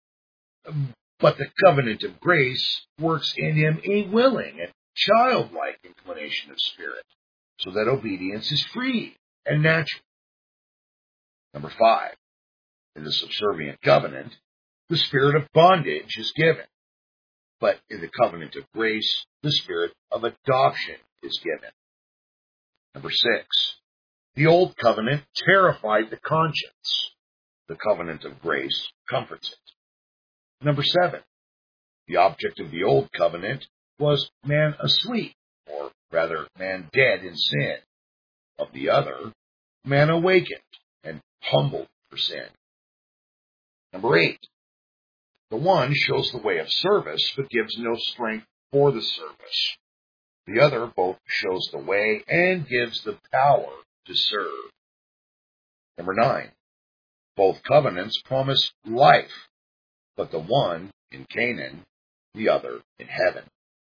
But the covenant of grace works in him a willing and childlike inclination of spirit, so that obedience is free and natural. Number five, in the subservient covenant, the spirit of bondage is given, but in the covenant of grace, the spirit of adoption is given. Number six, the old covenant terrified the conscience. The covenant of grace comforts it. Number seven, The object of the old covenant was man asleep, or rather man dead in sin. Of the other, man awakened and humbled for sin. Number eight, the one shows the way of service, but gives no strength for the service. The other both shows the way and gives the power to serve. Number nine, both covenants promise life, but the one in Canaan, the other in heaven.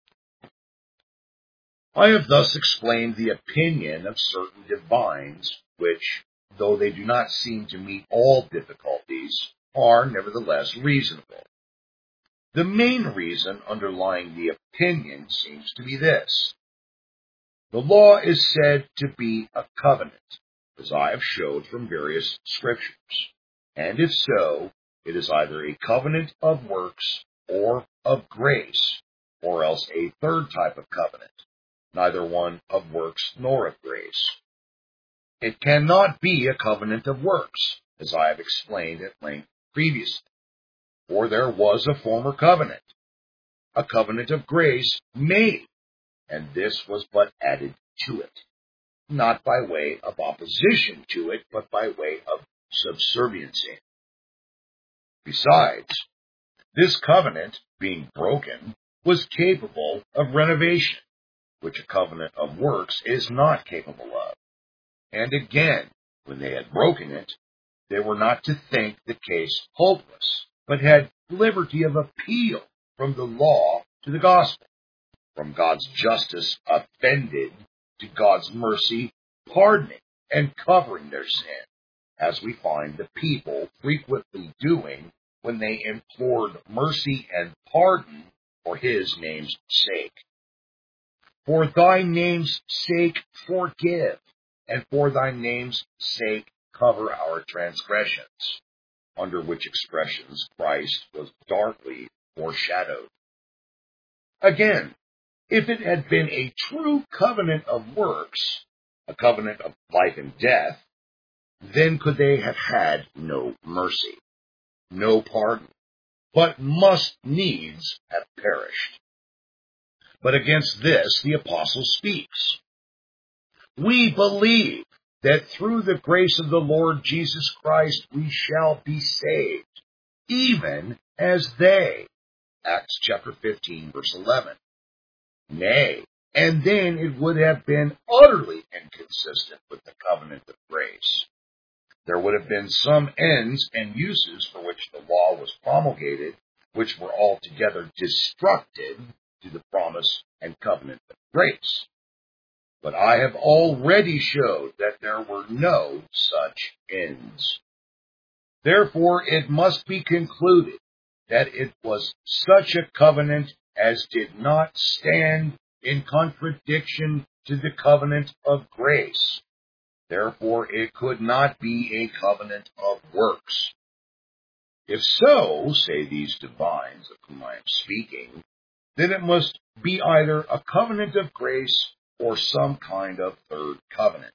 I have thus explained the opinion of certain divines, which, though they do not seem to meet all difficulties, are nevertheless reasonable. The main reason underlying the opinion seems to be this. The law is said to be a covenant, as I have showed from various scriptures, and if so, it is either a covenant of works or of grace, or else a third type of covenant, neither one of works nor of grace. It cannot be a covenant of works, as I have explained at length previously, for there was a former covenant, a covenant of grace made, and this was but added to it, not by way of opposition to it, but by way of subserviency. Besides, this covenant, being broken, was capable of renovation, which a covenant of works is not capable of. And again, when they had broken it, they were not to think the case hopeless, but had liberty of appeal from the law to the gospel, from God's justice offended to God's mercy pardoning and covering their sin, as we find the people frequently doing when they implored mercy and pardon for his name's sake. For thy name's sake forgive, and for thy name's sake cover our transgressions, under which expressions Christ was darkly foreshadowed. Again, if it had been a true covenant of works, a covenant of life and death, then could they have had no mercy, no pardon, but must needs have perished. But against this the apostle speaks. We believe that through the grace of the Lord Jesus Christ we shall be saved, even as they. Acts chapter fifteen, verse eleven. Nay, and then it would have been utterly inconsistent with the covenant of grace. There would have been some ends and uses for which the law was promulgated, which were altogether destructive to the promise and covenant of grace. But I have already showed that there were no such ends. Therefore, it must be concluded that it was such a covenant as did not stand in contradiction to the covenant of grace. Therefore, it could not be a covenant of works. If so, say these divines of whom I am speaking, then it must be either a covenant of grace or some kind of third covenant.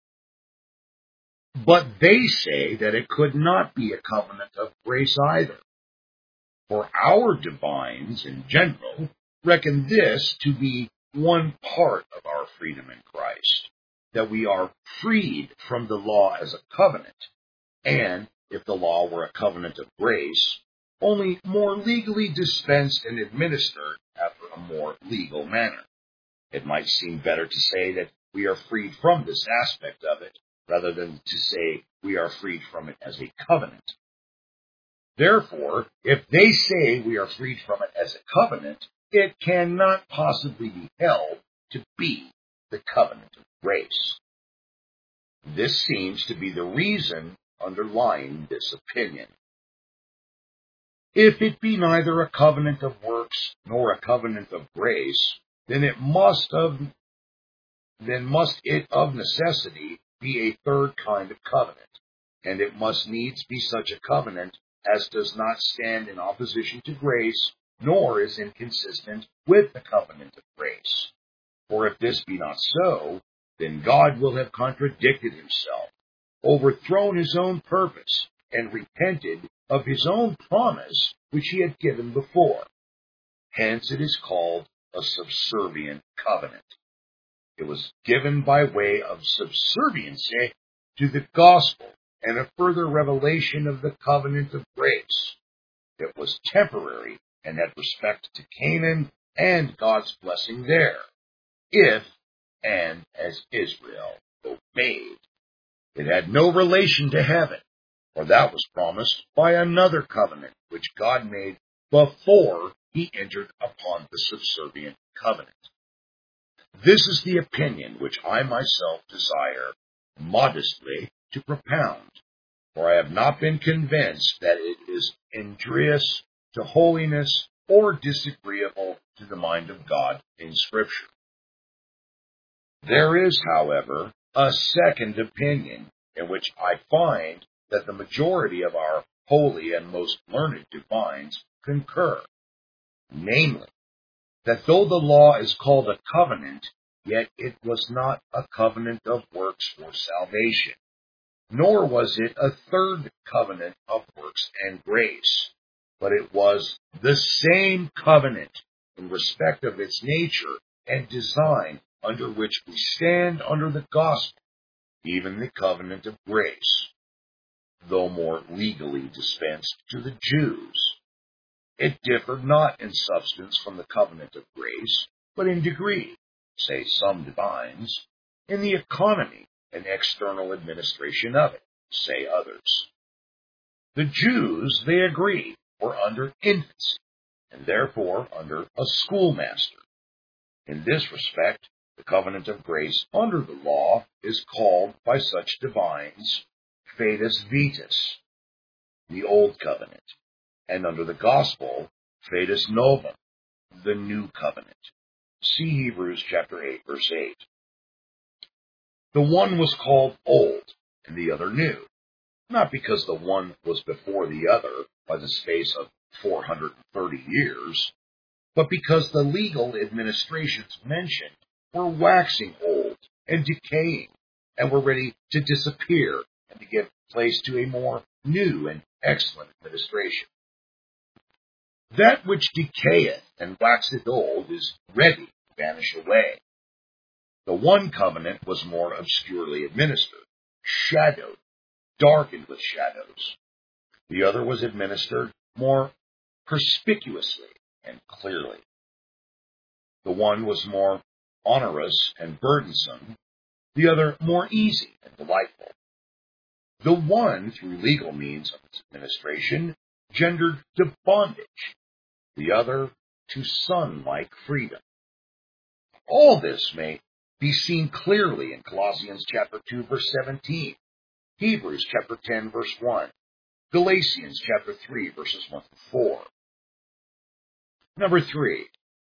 But they say that it could not be a covenant of grace either. For our divines in general reckon this to be one part of our freedom in Christ, that we are freed from the law as a covenant, and if the law were a covenant of grace, only more legally dispensed and administered after a more legal manner. It might seem better to say that we are freed from this aspect of it, rather than to say we are freed from it as a covenant. Therefore, if they say we are freed from it as a covenant, it cannot possibly be held to be the covenant of grace. This seems to be the reason underlying this opinion. If it be neither a covenant of works nor a covenant of grace, then it must of then must it of necessity be a third kind of covenant, and it must needs be such a covenant as does not stand in opposition to grace, nor is inconsistent with the covenant of grace. For if this be not so, then God will have contradicted himself, overthrown his own purpose, and repented of his own promise which he had given before. Hence it is called a subservient covenant. It was given by way of subserviency to the gospel and a further revelation of the covenant of grace. It was temporary and had respect to Canaan and God's blessing there, if and as Israel obeyed. It had no relation to heaven, for that was promised by another covenant which God made before he entered upon the subservient covenant. This is the opinion which I myself desire modestly to propound, for I have not been convinced that it is injurious to holiness or disagreeable to the mind of God in Scripture. There is, however, a second opinion in which I find that the majority of our holy and most learned divines concur, namely, that though the law is called a covenant, yet it was not a covenant of works for salvation, nor was it a third covenant of works and grace, but it was the same covenant in respect of its nature and design under which we stand under the gospel, even the covenant of grace, though more legally dispensed to the Jews. It differed not in substance from the covenant of grace, but in degree, say some divines, in the economy and external administration of it, say others. The Jews, they agree, were under infancy, and therefore under a schoolmaster. In this respect, the covenant of grace under the law is called by such divines Fetus Vetus, the old covenant, and under the gospel, Fetus Novum, the new covenant. See Hebrews chapter eight, verse eight. The one was called old, and the other new, not because the one was before the other by the space of four hundred thirty years, but because the legal administrations mentioned were waxing old and decaying, and were ready to disappear and to give place to a more new and excellent administration. That which decayeth and waxeth old is ready to vanish away. The one covenant was more obscurely administered, shadowed, darkened with shadows. The other was administered more perspicuously and clearly. The one was more onerous and burdensome, the other more easy and delightful. The one, through legal means of its administration, gendered to bondage, the other to son-like freedom. All this may be seen clearly in Colossians chapter two, verse seventeen, Hebrews chapter ten, verse one, Galatians chapter three, verses one to four. Number three.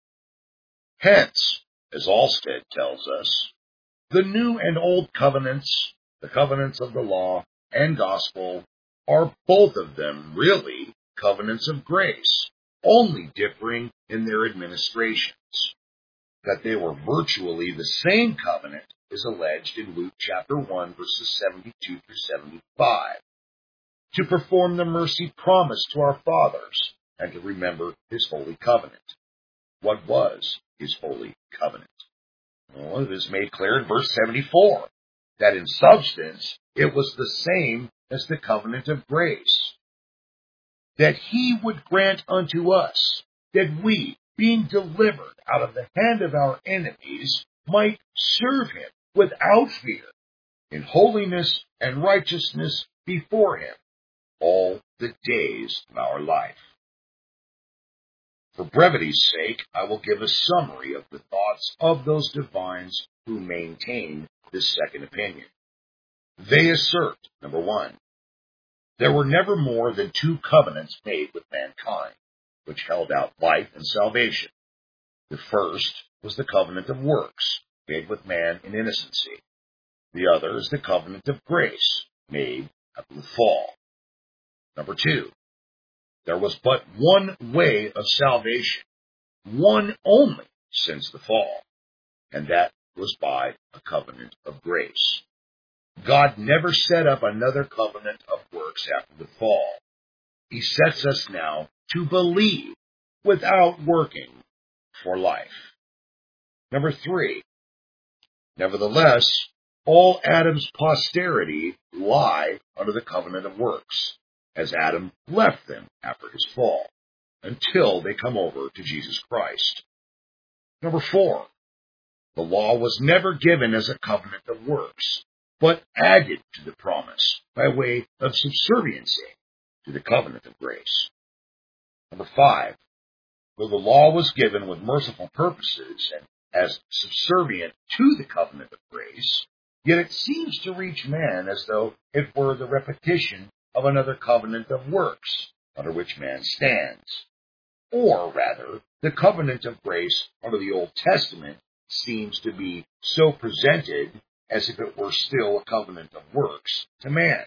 Hence, as Alsted tells us, the new and old covenants, the covenants of the law and gospel, are both of them really covenants of grace, only differing in their administrations. That they were virtually the same covenant is alleged in Luke chapter one, verses seventy-two through seventy-five, to perform the mercy promised to our fathers and to remember his holy covenant. What was his holy covenant? Well, it is made clear in verse seventy-four that in substance it was the same as the covenant of grace, that he would grant unto us that we, being delivered out of the hand of our enemies, might serve him without fear, in holiness and righteousness before him, all the days of our life. For brevity's sake, I will give a summary of the thoughts of those divines who maintain this second opinion. They assert, number one, there were never more than two covenants made with mankind, which held out life and salvation. The first was the covenant of works, made with man in innocency. The other is the covenant of grace, made after the fall. Number two, there was but one way of salvation, one only since the fall, and that was by a covenant of grace. God never set up another covenant of works after the fall. He sets us now to believe without working for life. Number three, nevertheless, all Adam's posterity lie under the covenant of works, as Adam left them after his fall, until they come over to Jesus Christ. Number four, the law was never given as a covenant of works, but added to the promise by way of subserviency to the covenant of grace. Number five, though the law was given with merciful purposes and as subservient to the covenant of grace, yet it seems to reach man as though it were the repetition of another covenant of works under which man stands. Or rather, the covenant of grace under the Old Testament seems to be so presented as if it were still a covenant of works to man.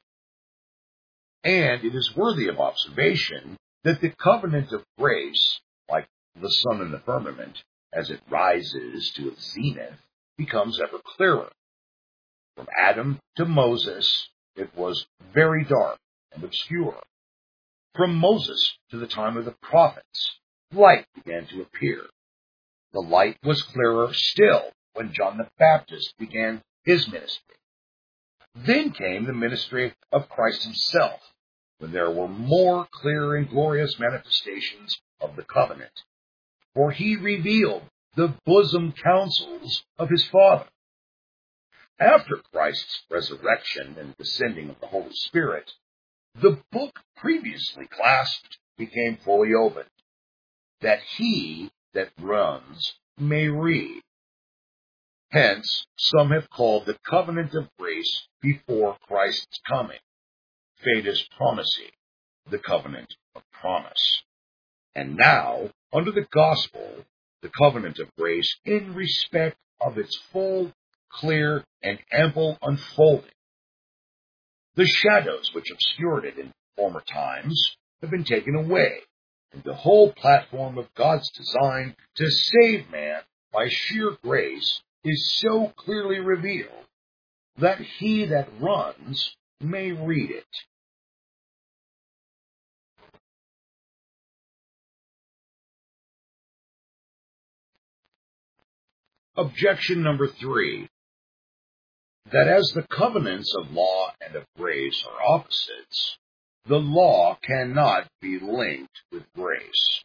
And it is worthy of observation that the covenant of grace, like the sun in the firmament, as it rises to its zenith, becomes ever clearer. From Adam to Moses, it was very dark and obscure. From Moses to the time of the prophets, light began to appear. The light was clearer still when John the Baptist began his ministry. Then came the ministry of Christ himself, when there were more clear and glorious manifestations of the covenant. For he revealed the bosom counsels of his Father. After Christ's resurrection and descending of the Holy Spirit, the book previously clasped became fully opened, that he that runs may read. Hence, some have called the covenant of grace before Christ's coming, Fides Promisi, the covenant of promise. And now, under the gospel, the covenant of grace in respect of its full, clear, and ample unfolding. The shadows which obscured it in former times have been taken away, and the whole platform of God's design to save man by sheer grace is so clearly revealed that he that runs may read it. Objection number three, that as the covenants of law and of grace are opposites, the law cannot be linked with grace.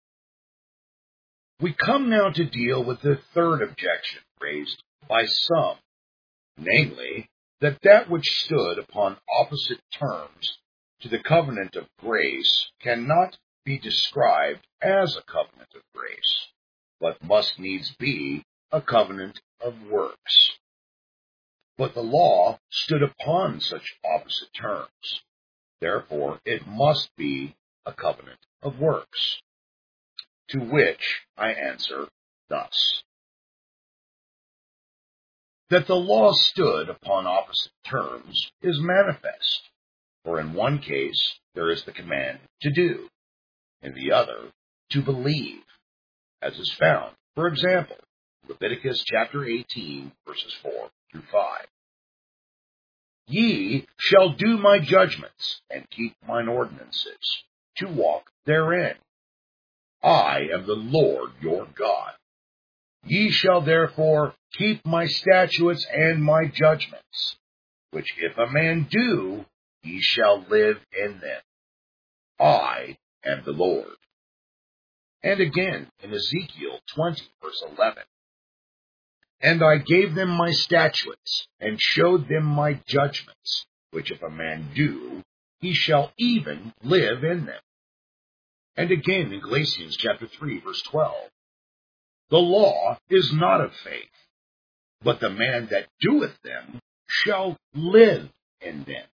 We come now to deal with the third objection raised by some, namely, that that which stood upon opposite terms to the covenant of grace cannot be described as a covenant of grace, but must needs be a covenant of works. But the law stood upon such opposite terms. Therefore, it must be a covenant of works. To which I answer thus. That the law stood upon opposite terms is manifest, for in one case there is the command to do, in the other to believe, as is found, for example, Leviticus chapter eighteen, verses four through five. Ye shall do my judgments, and keep mine ordinances, to walk therein. I am the Lord your God. Ye shall therefore keep my statutes and my judgments, which if a man do, he shall live in them. I am the Lord. And again in Ezekiel twenty, verse eleven. And I gave them my statutes, and showed them my judgments, which if a man do, he shall even live in them. And again in Galatians chapter three, verse twelve. The law is not of faith, but the man that doeth them shall live in them.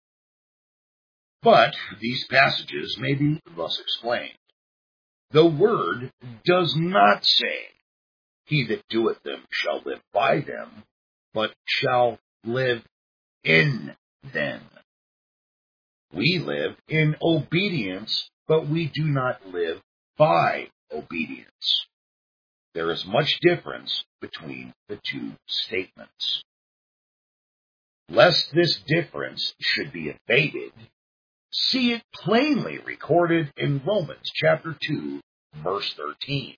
But these passages may be thus explained. The word does not say, he that doeth them shall live by them, but shall live in them. We live in obedience, but we do not live by obedience. There is much difference between the two statements. Lest this difference should be evaded, see it plainly recorded in Romans chapter two, verse thirteen.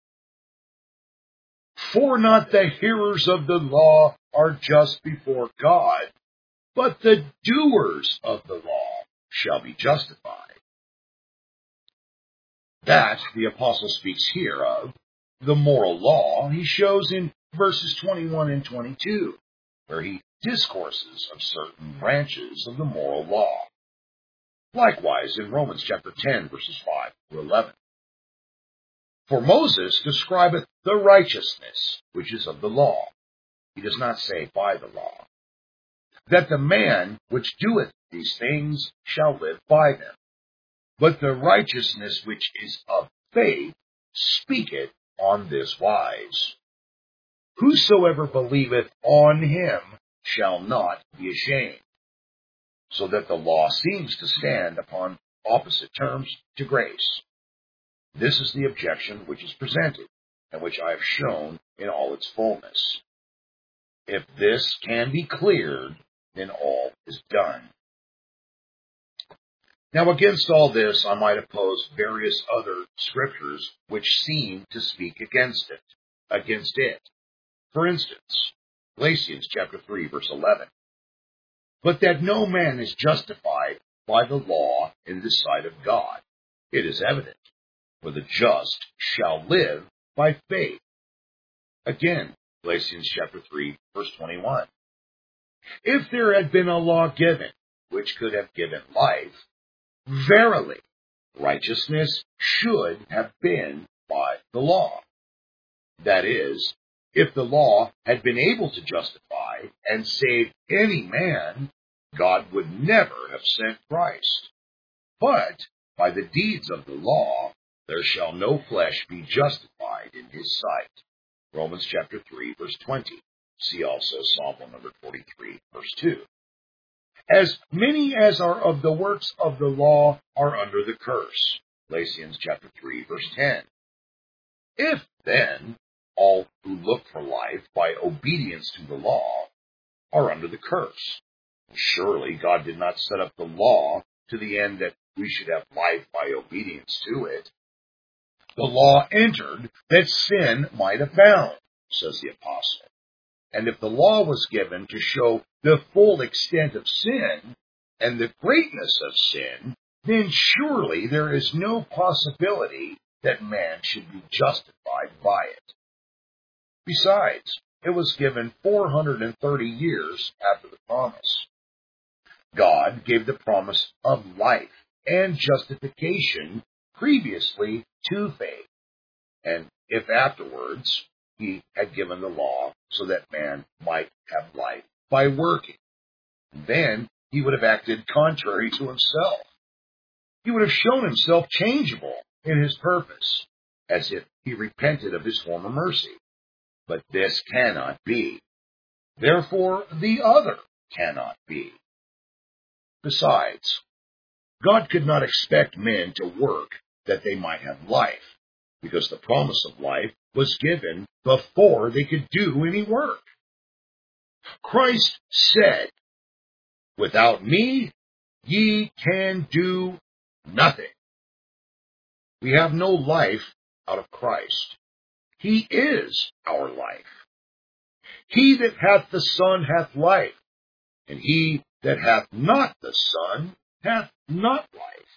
For not the hearers of the law are just before God, but the doers of the law shall be justified. That the apostle speaks here of, the moral law, he shows in verses twenty-one and twenty-two, where he discourses of certain branches of the moral law. Likewise in Romans chapter ten, verses five to eleven. For Moses describeth the righteousness which is of the law. He does not say by the law. That the man which doeth these things shall live by them. But the righteousness which is of faith speaketh on this wise. Whosoever believeth on him shall not be ashamed. So that the law seems to stand upon opposite terms to grace. This is the objection which is presented, and which I have shown in all its fullness. If this can be cleared, then all is done. Now against all this I might oppose various other scriptures which seem to speak against it, against it. For instance, Galatians chapter three, verse eleven. But that no man is justified by the law in the sight of God, it is evident, for the just shall live by faith. Again, Galatians chapter three, verse twenty-one. If there had been a law given, which could have given life, verily, righteousness should have been by the law. That is, if the law had been able to justify and save any man, God would never have sent Christ. But by the deeds of the law, there shall no flesh be justified in his sight. Romans chapter three, verse twenty. See also Psalm one forty-three, verse two. As many as are of the works of the law are under the curse. Galatians chapter three, verse ten. If, then, all who look for life by obedience to the law are under the curse, surely God did not set up the law to the end that we should have life by obedience to it. The law entered that sin might abound, says the apostle. And if the law was given to show the full extent of sin and the greatness of sin, then surely there is no possibility that man should be justified by it. Besides, it was given four hundred thirty years after the promise. God gave the promise of life and justification previously to faith, and if afterwards he had given the law so that man might have life by working, then he would have acted contrary to himself. He would have shown himself changeable in his purpose, as if he repented of his former mercy. But this cannot be. Therefore, the other cannot be. Besides, God could not expect men to work that they might have life, because the promise of life was given before they could do any work. Christ said, "Without me, ye can do nothing." We have no life out of Christ. He is our life. He that hath the Son hath life, and he that hath not the Son hath not life.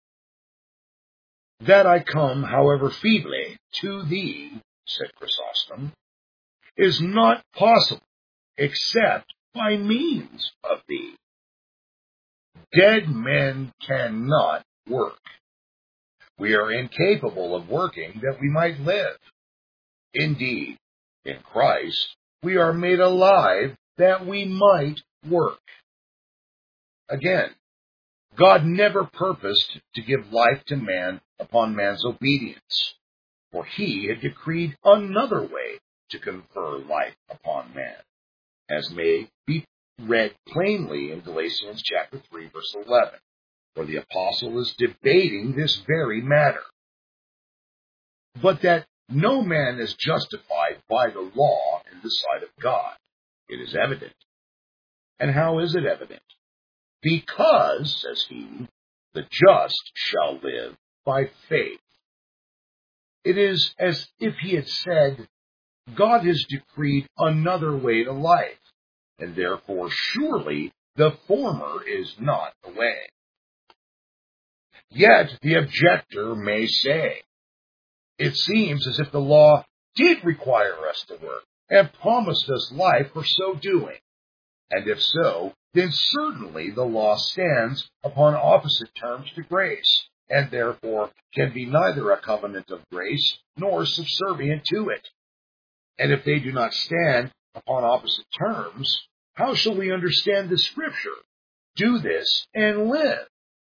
That I come, however feebly, to thee, said Chrysostom, is not possible except by means of thee. Dead men cannot work. We are incapable of working that we might live. Indeed, in Christ, we are made alive that we might work. Again, God never purposed to give life to man upon man's obedience, for he had decreed another way to confer life upon man, as may be read plainly in Galatians chapter three, verse eleven, where the apostle is debating this very matter. But that no man is justified by the law in the sight of God, it is evident. And how is it evident? Because, says he, the just shall live by faith. It is as if he had said, God has decreed another way to life, and therefore surely the former is not the way. Yet the objector may say, it seems as if the law did require us to work and promised us life for so doing. And if so, then certainly the law stands upon opposite terms to grace, and therefore can be neither a covenant of grace nor subservient to it. And if they do not stand upon opposite terms, how shall we understand the scripture? Do this and live.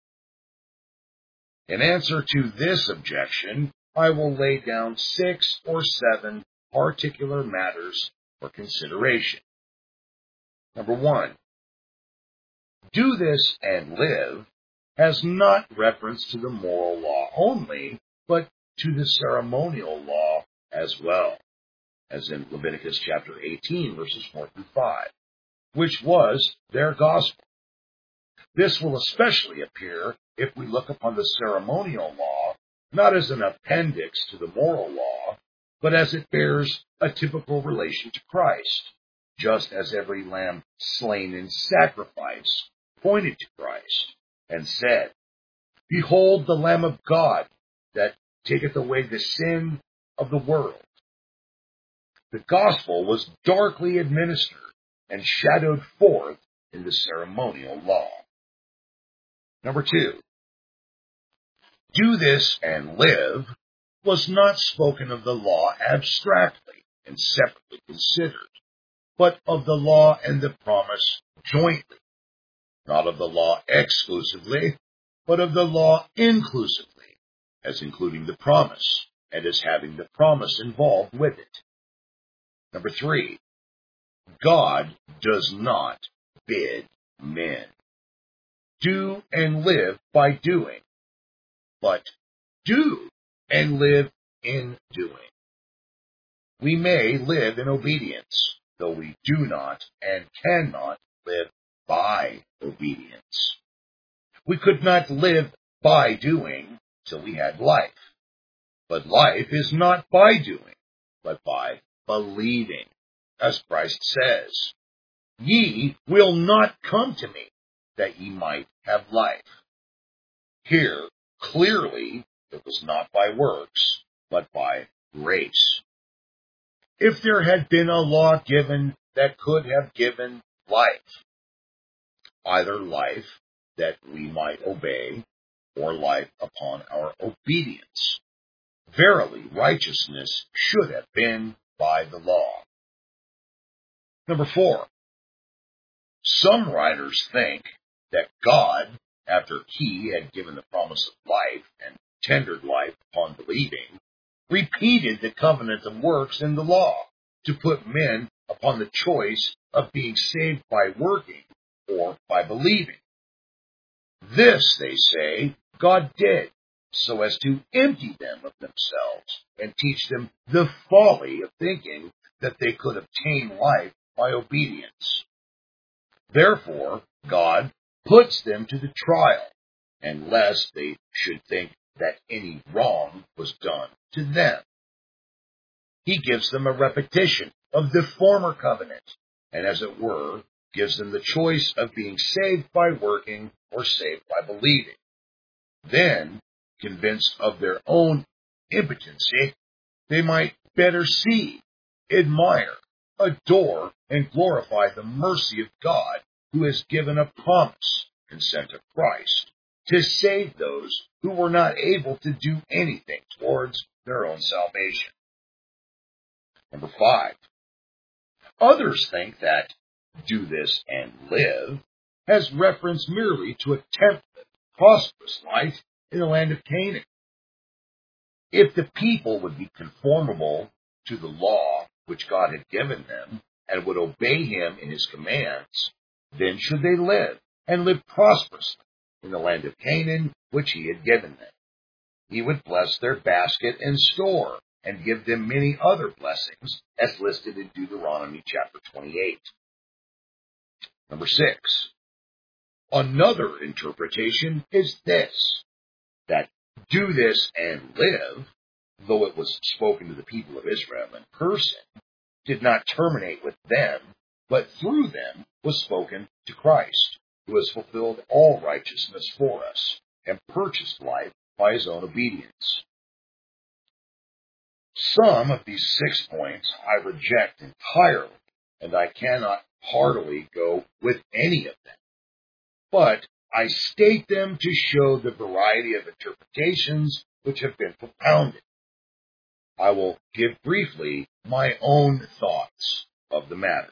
In answer to this objection, I will lay down six or seven particular matters for consideration. Number one, do this and live has not reference to the moral law only, but to the ceremonial law as well, as in Leviticus chapter eighteen, verses four through five, which was their gospel. This will especially appear if we look upon the ceremonial law not as an appendix to the moral law, but as it bears a typical relation to Christ, just as every lamb slain in sacrifice pointed to Christ, and said, Behold the Lamb of God that taketh away the sin of the world. The gospel was darkly administered and shadowed forth in the ceremonial law. Number two, do this and live was not spoken of the law abstractly and separately considered, but of the law and the promise jointly, not of the law exclusively, but of the law inclusively, as including the promise, and as having the promise involved with it. Number three, God does not bid men do and live by doing, but do and live in doing. We may live in obedience, though we do not and cannot live by obedience. We could not live by doing till we had life. But life is not by doing, but by believing, as Christ says, Ye will not come to me, that ye might have life. Here, clearly, it was not by works, but by grace. If there had been a law given that could have given life, either life that we might obey, or life upon our obedience, verily righteousness should have been by the law. Number four, some writers think that God, after he had given the promise of life and tendered life upon believing, repeated the covenant of works in the law to put men upon the choice of being saved by working or by believing. This, they say, God did, so as to empty them of themselves and teach them the folly of thinking that they could obtain life by obedience. Therefore, God puts them to the trial, and lest they should think that any wrong was done to them. He gives them a repetition of the former covenant, and as it were, gives them the choice of being saved by working or saved by believing. Then, convinced of their own impotency, they might better see, admire, adore, and glorify the mercy of God, who has given a promise, consent of Christ, to save those who were not able to do anything towards their own salvation. Number five, others think that do this and live has reference merely to a temperate, prosperous life in the land of Canaan. If the people would be conformable to the law which God had given them and would obey him in his commands, then should they live and live prosperously in the land of Canaan which he had given them. He would bless their basket and store and give them many other blessings as listed in Deuteronomy chapter twenty-eight. Number six, another interpretation is this, that do this and live though it was spoken to the people of Israel in person, did not terminate with them, but through them was spoken to Christ, who has fulfilled all righteousness for us and purchased life by his own obedience. Some of these six points I reject entirely, and I cannot heartily go with any of them. But I state them to show the variety of interpretations which have been propounded. I will give briefly my own thoughts of the matter.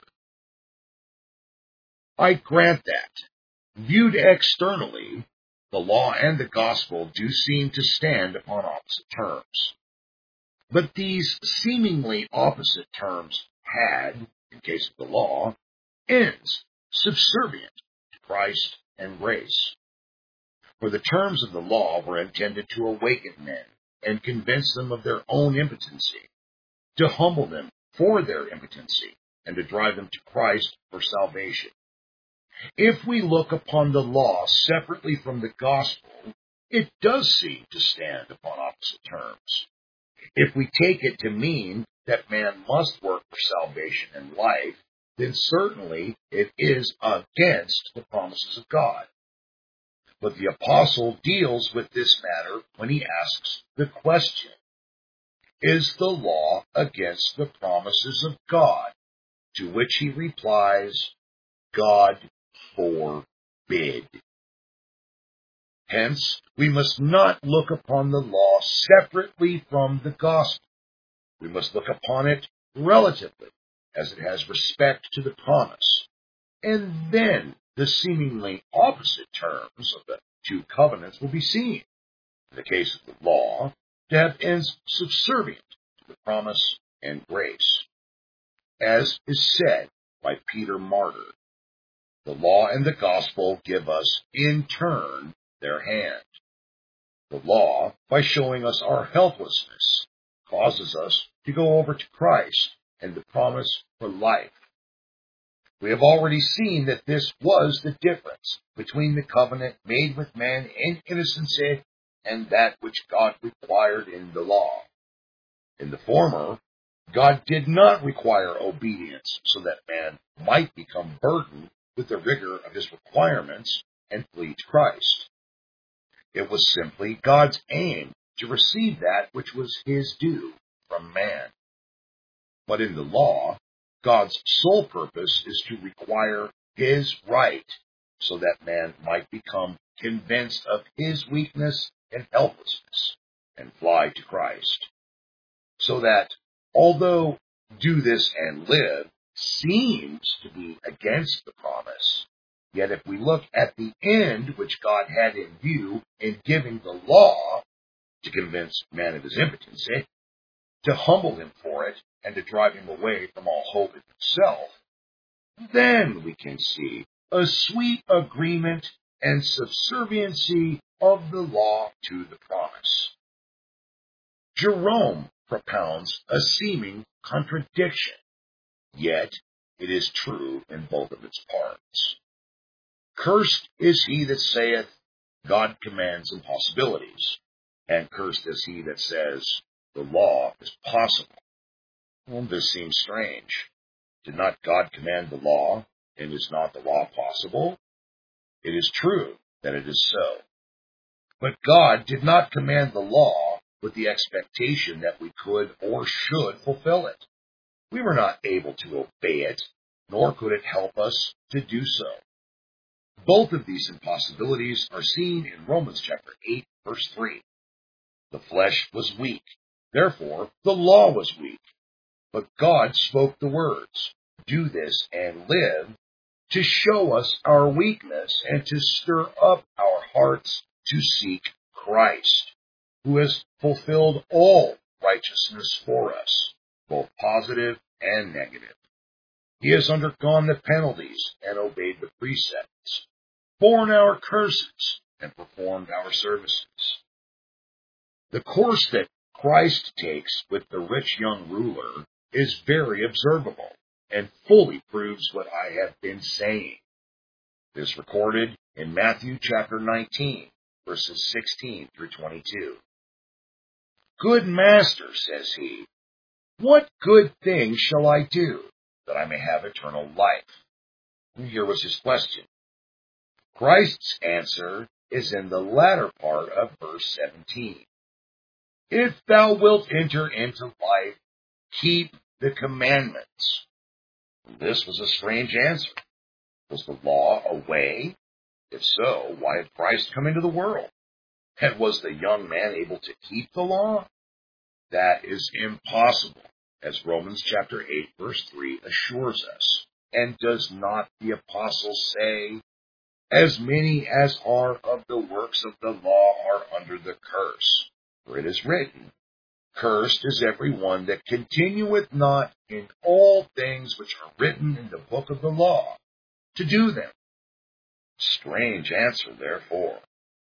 I grant that, viewed externally, the law and the gospel do seem to stand upon opposite terms. But these seemingly opposite terms had, in case of the law, ends subservient to Christ and grace. For the terms of the law were intended to awaken men and convince them of their own impotency, to humble them for their impotency, and to drive them to Christ for salvation. If we look upon the law separately from the gospel, it does seem to stand upon opposite terms. If we take it to mean that man must work for salvation and life, then certainly it is against the promises of God. But the apostle deals with this matter when he asks the question, is the law against the promises of God? To which he replies, God forbid. Hence, we must not look upon the law separately from the gospel. We must look upon it relatively, as it has respect to the promise. And then the seemingly opposite terms of the two covenants will be seen. In the case of the law, to have ends subservient to the promise and grace. As is said by Peter Martyr, the law and the gospel give us, in turn, their hand. The law, by showing us our helplessness, causes us to go over to Christ and the promise for life. We have already seen that this was the difference between the covenant made with man in innocency and that which God required in the law. In the former, God did not require obedience so that man might become burdened with the rigor of his requirements and flee to Christ. It was simply God's aim to receive that which was his due from man. But in the law, God's sole purpose is to require his right so that man might become convinced of his weakness and helplessness and fly to Christ. So that, although do this and live seems to be against the promise, yet if we look at the end which God had in view in giving the law to convince man of his impotency, to humble him for it, and to drive him away from all hope in himself, then we can see a sweet agreement and subserviency of the law to the promise. Jerome propounds a seeming contradiction, yet it is true in both of its parts. Cursed is he that saith, God commands impossibilities, and cursed is he that says, the law is possible. Well, this seems strange. Did not God command the law, and is not the law possible? It is true that it is so. But God did not command the law with the expectation that we could or should fulfill it. We were not able to obey it, nor could it help us to do so. Both of these impossibilities are seen in Romans chapter eight, verse three. The flesh was weak, therefore the law was weak. But God spoke the words, do this and live, to show us our weakness and to stir up our hearts to seek Christ, who has fulfilled all righteousness for us, both positive and negative. He has undergone the penalties and obeyed the precepts, borne our curses and performed our services. The course that Christ takes with the rich young ruler is very observable and fully proves what I have been saying. It is recorded in Matthew chapter nineteen, verses sixteen through twenty-two. Good master, says he, what good thing shall I do that I may have eternal life? And here was his question. Christ's answer is in the latter part of verse seventeen. If thou wilt enter into life, keep the commandments. This was a strange answer. Was the law a way? If so, why had Christ come into the world? And was the young man able to keep the law? That is impossible, as Romans chapter eight, verse three assures us. And does not the apostle say, as many as are of the works of the law are under the curse? For it is written, cursed is every one that continueth not in all things which are written in the book of the law, to do them. Strange answer, therefore.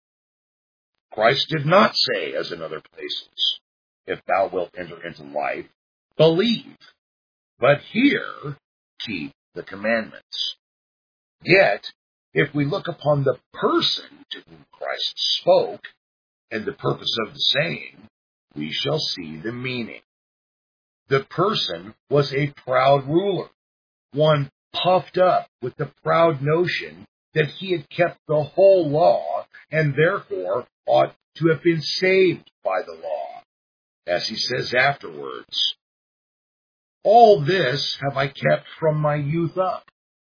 Christ did not say, as in other places, if thou wilt enter into life, believe. But here, keep the commandments. Yet, if we look upon the person to whom Christ spoke, and the purpose of the saying, we shall see the meaning. The person was a proud ruler, one puffed up with the proud notion that he had kept the whole law, and therefore ought to have been saved by the law. As he says afterwards, all this have I kept from my youth up.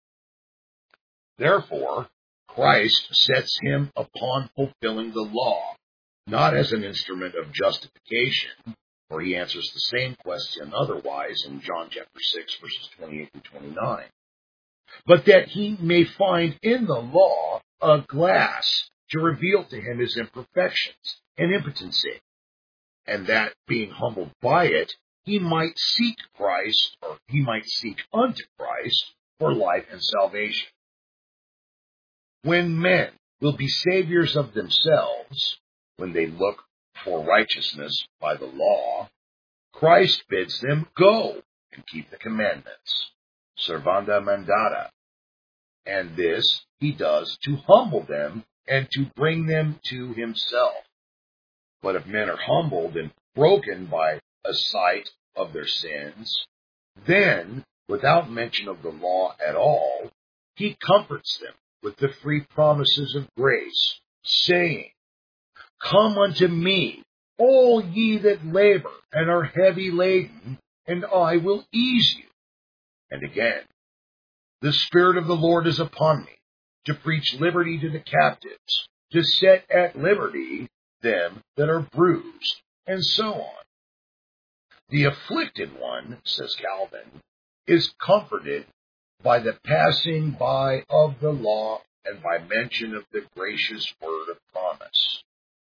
Therefore, Christ sets him upon fulfilling the law, not as an instrument of justification, for he answers the same question otherwise in John chapter six, verses twenty-eight and twenty-nine, but that he may find in the law a glass to reveal to him his imperfections and impotency, and that, being humbled by it, he might seek Christ, or he might seek unto Christ for life and salvation. When men will be saviors of themselves, when they look for righteousness by the law, Christ bids them go and keep the commandments, servanda mandata, and this he does to humble them and to bring them to himself. But if men are humbled and broken by a sight of their sins, then, without mention of the law at all, he comforts them with the free promises of grace, saying, come unto me, all ye that labor and are heavy laden, and I will ease you. And again, the Spirit of the Lord is upon me, to preach liberty to the captives, to set at liberty them that are bruised, and so on. The afflicted one, says Calvin, is comforted by the passing by of the law and by mention of the gracious word of promise.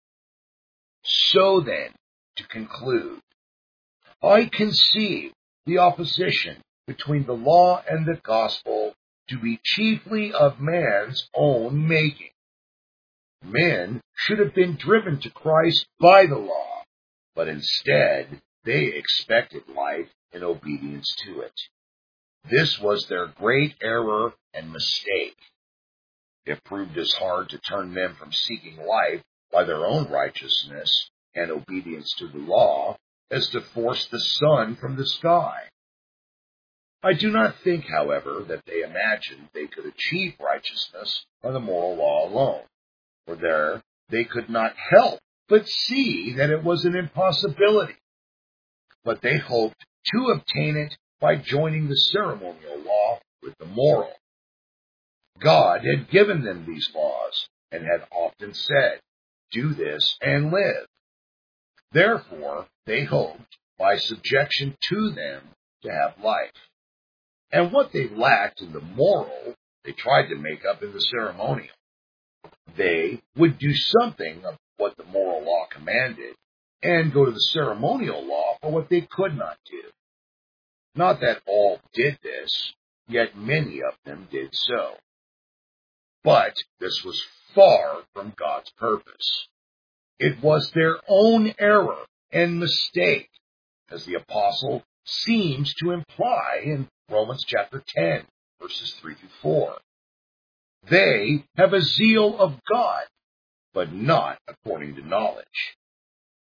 So then, to conclude, I conceive the opposition between the law and the gospel to be chiefly of man's own making. Men should have been driven to Christ by the law, but instead they expected life in obedience to it. This was their great error and mistake. It proved as hard to turn them from seeking life by their own righteousness and obedience to the law as to force the sun from the sky. I do not think, however, that they imagined they could achieve righteousness by the moral law alone, for there they could not help but see that it was an impossibility. But they hoped to obtain it by joining the ceremonial law with the moral. God had given them these laws and had often said, do this and live. Therefore, they hoped, by subjection to them, to have life. And what they lacked in the moral, they tried to make up in the ceremonial. They would do something of what the moral law commanded, and go to the ceremonial law for what they could not do. Not that all did this, yet many of them did so. But this was far from God's purpose. It was their own error and mistake, as the apostle seems to imply in Romans chapter ten, verses three through four. They have a zeal of God, but not according to knowledge.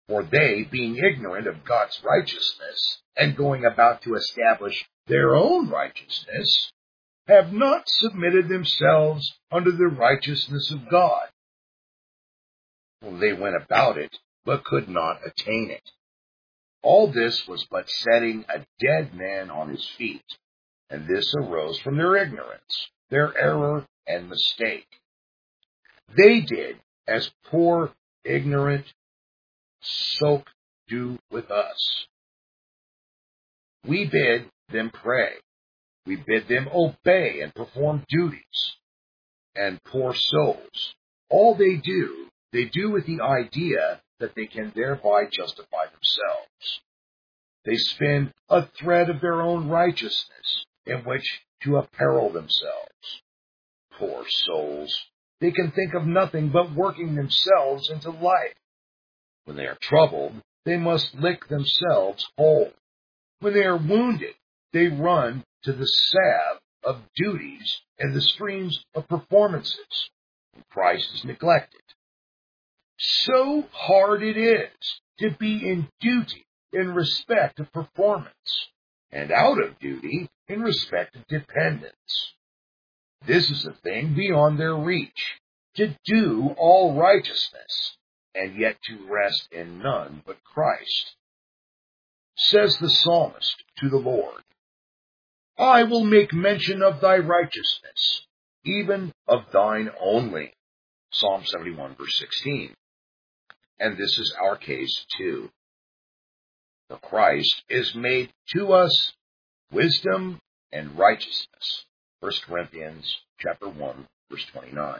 For they, being ignorant of God's righteousness, and going about to establish their own righteousness, have not submitted themselves unto the righteousness of God. Well, they went about it, but could not attain it. All this was but setting a dead man on his feet, and this arose from their ignorance, their error and mistake. They did as poor, ignorant folk do with us. We bid them pray. We bid them obey and perform duties. And poor souls, all they do, they do with the idea that they can thereby justify themselves. They spin a thread of their own righteousness in which to apparel themselves. Poor souls, they can think of nothing but working themselves into life. When they are troubled, they must lick themselves whole. When they are wounded, they run to the salve of duties and the streams of performances. And Christ is neglected. So hard it is to be in duty in respect of performance, and out of duty in respect of dependence. This is a thing beyond their reach, to do all righteousness, and yet to rest in none but Christ. Says the psalmist to the Lord, I will make mention of thy righteousness, even of thine only. Psalm seventy-one, verse sixteen. And this is our case too. The Christ is made to us wisdom and righteousness. First Corinthians chapter one, verse twenty-nine.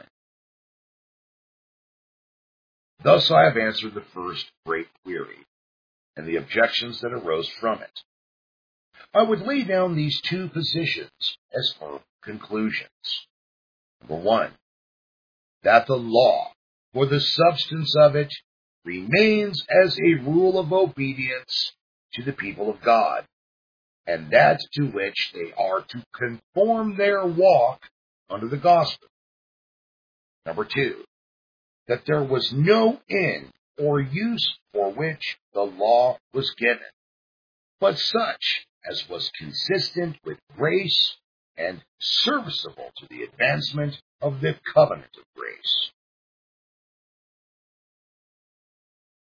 Thus I have answered the first great query, and the objections that arose from it. I would lay down these two positions as firm conclusions. Number one, that the law, for the substance of it, remains as a rule of obedience to the people of God, and that to which they are to conform their walk under the gospel. Number two, that there was no end or use for which the law was given, but such as was consistent with grace and serviceable to the advancement of the covenant of grace.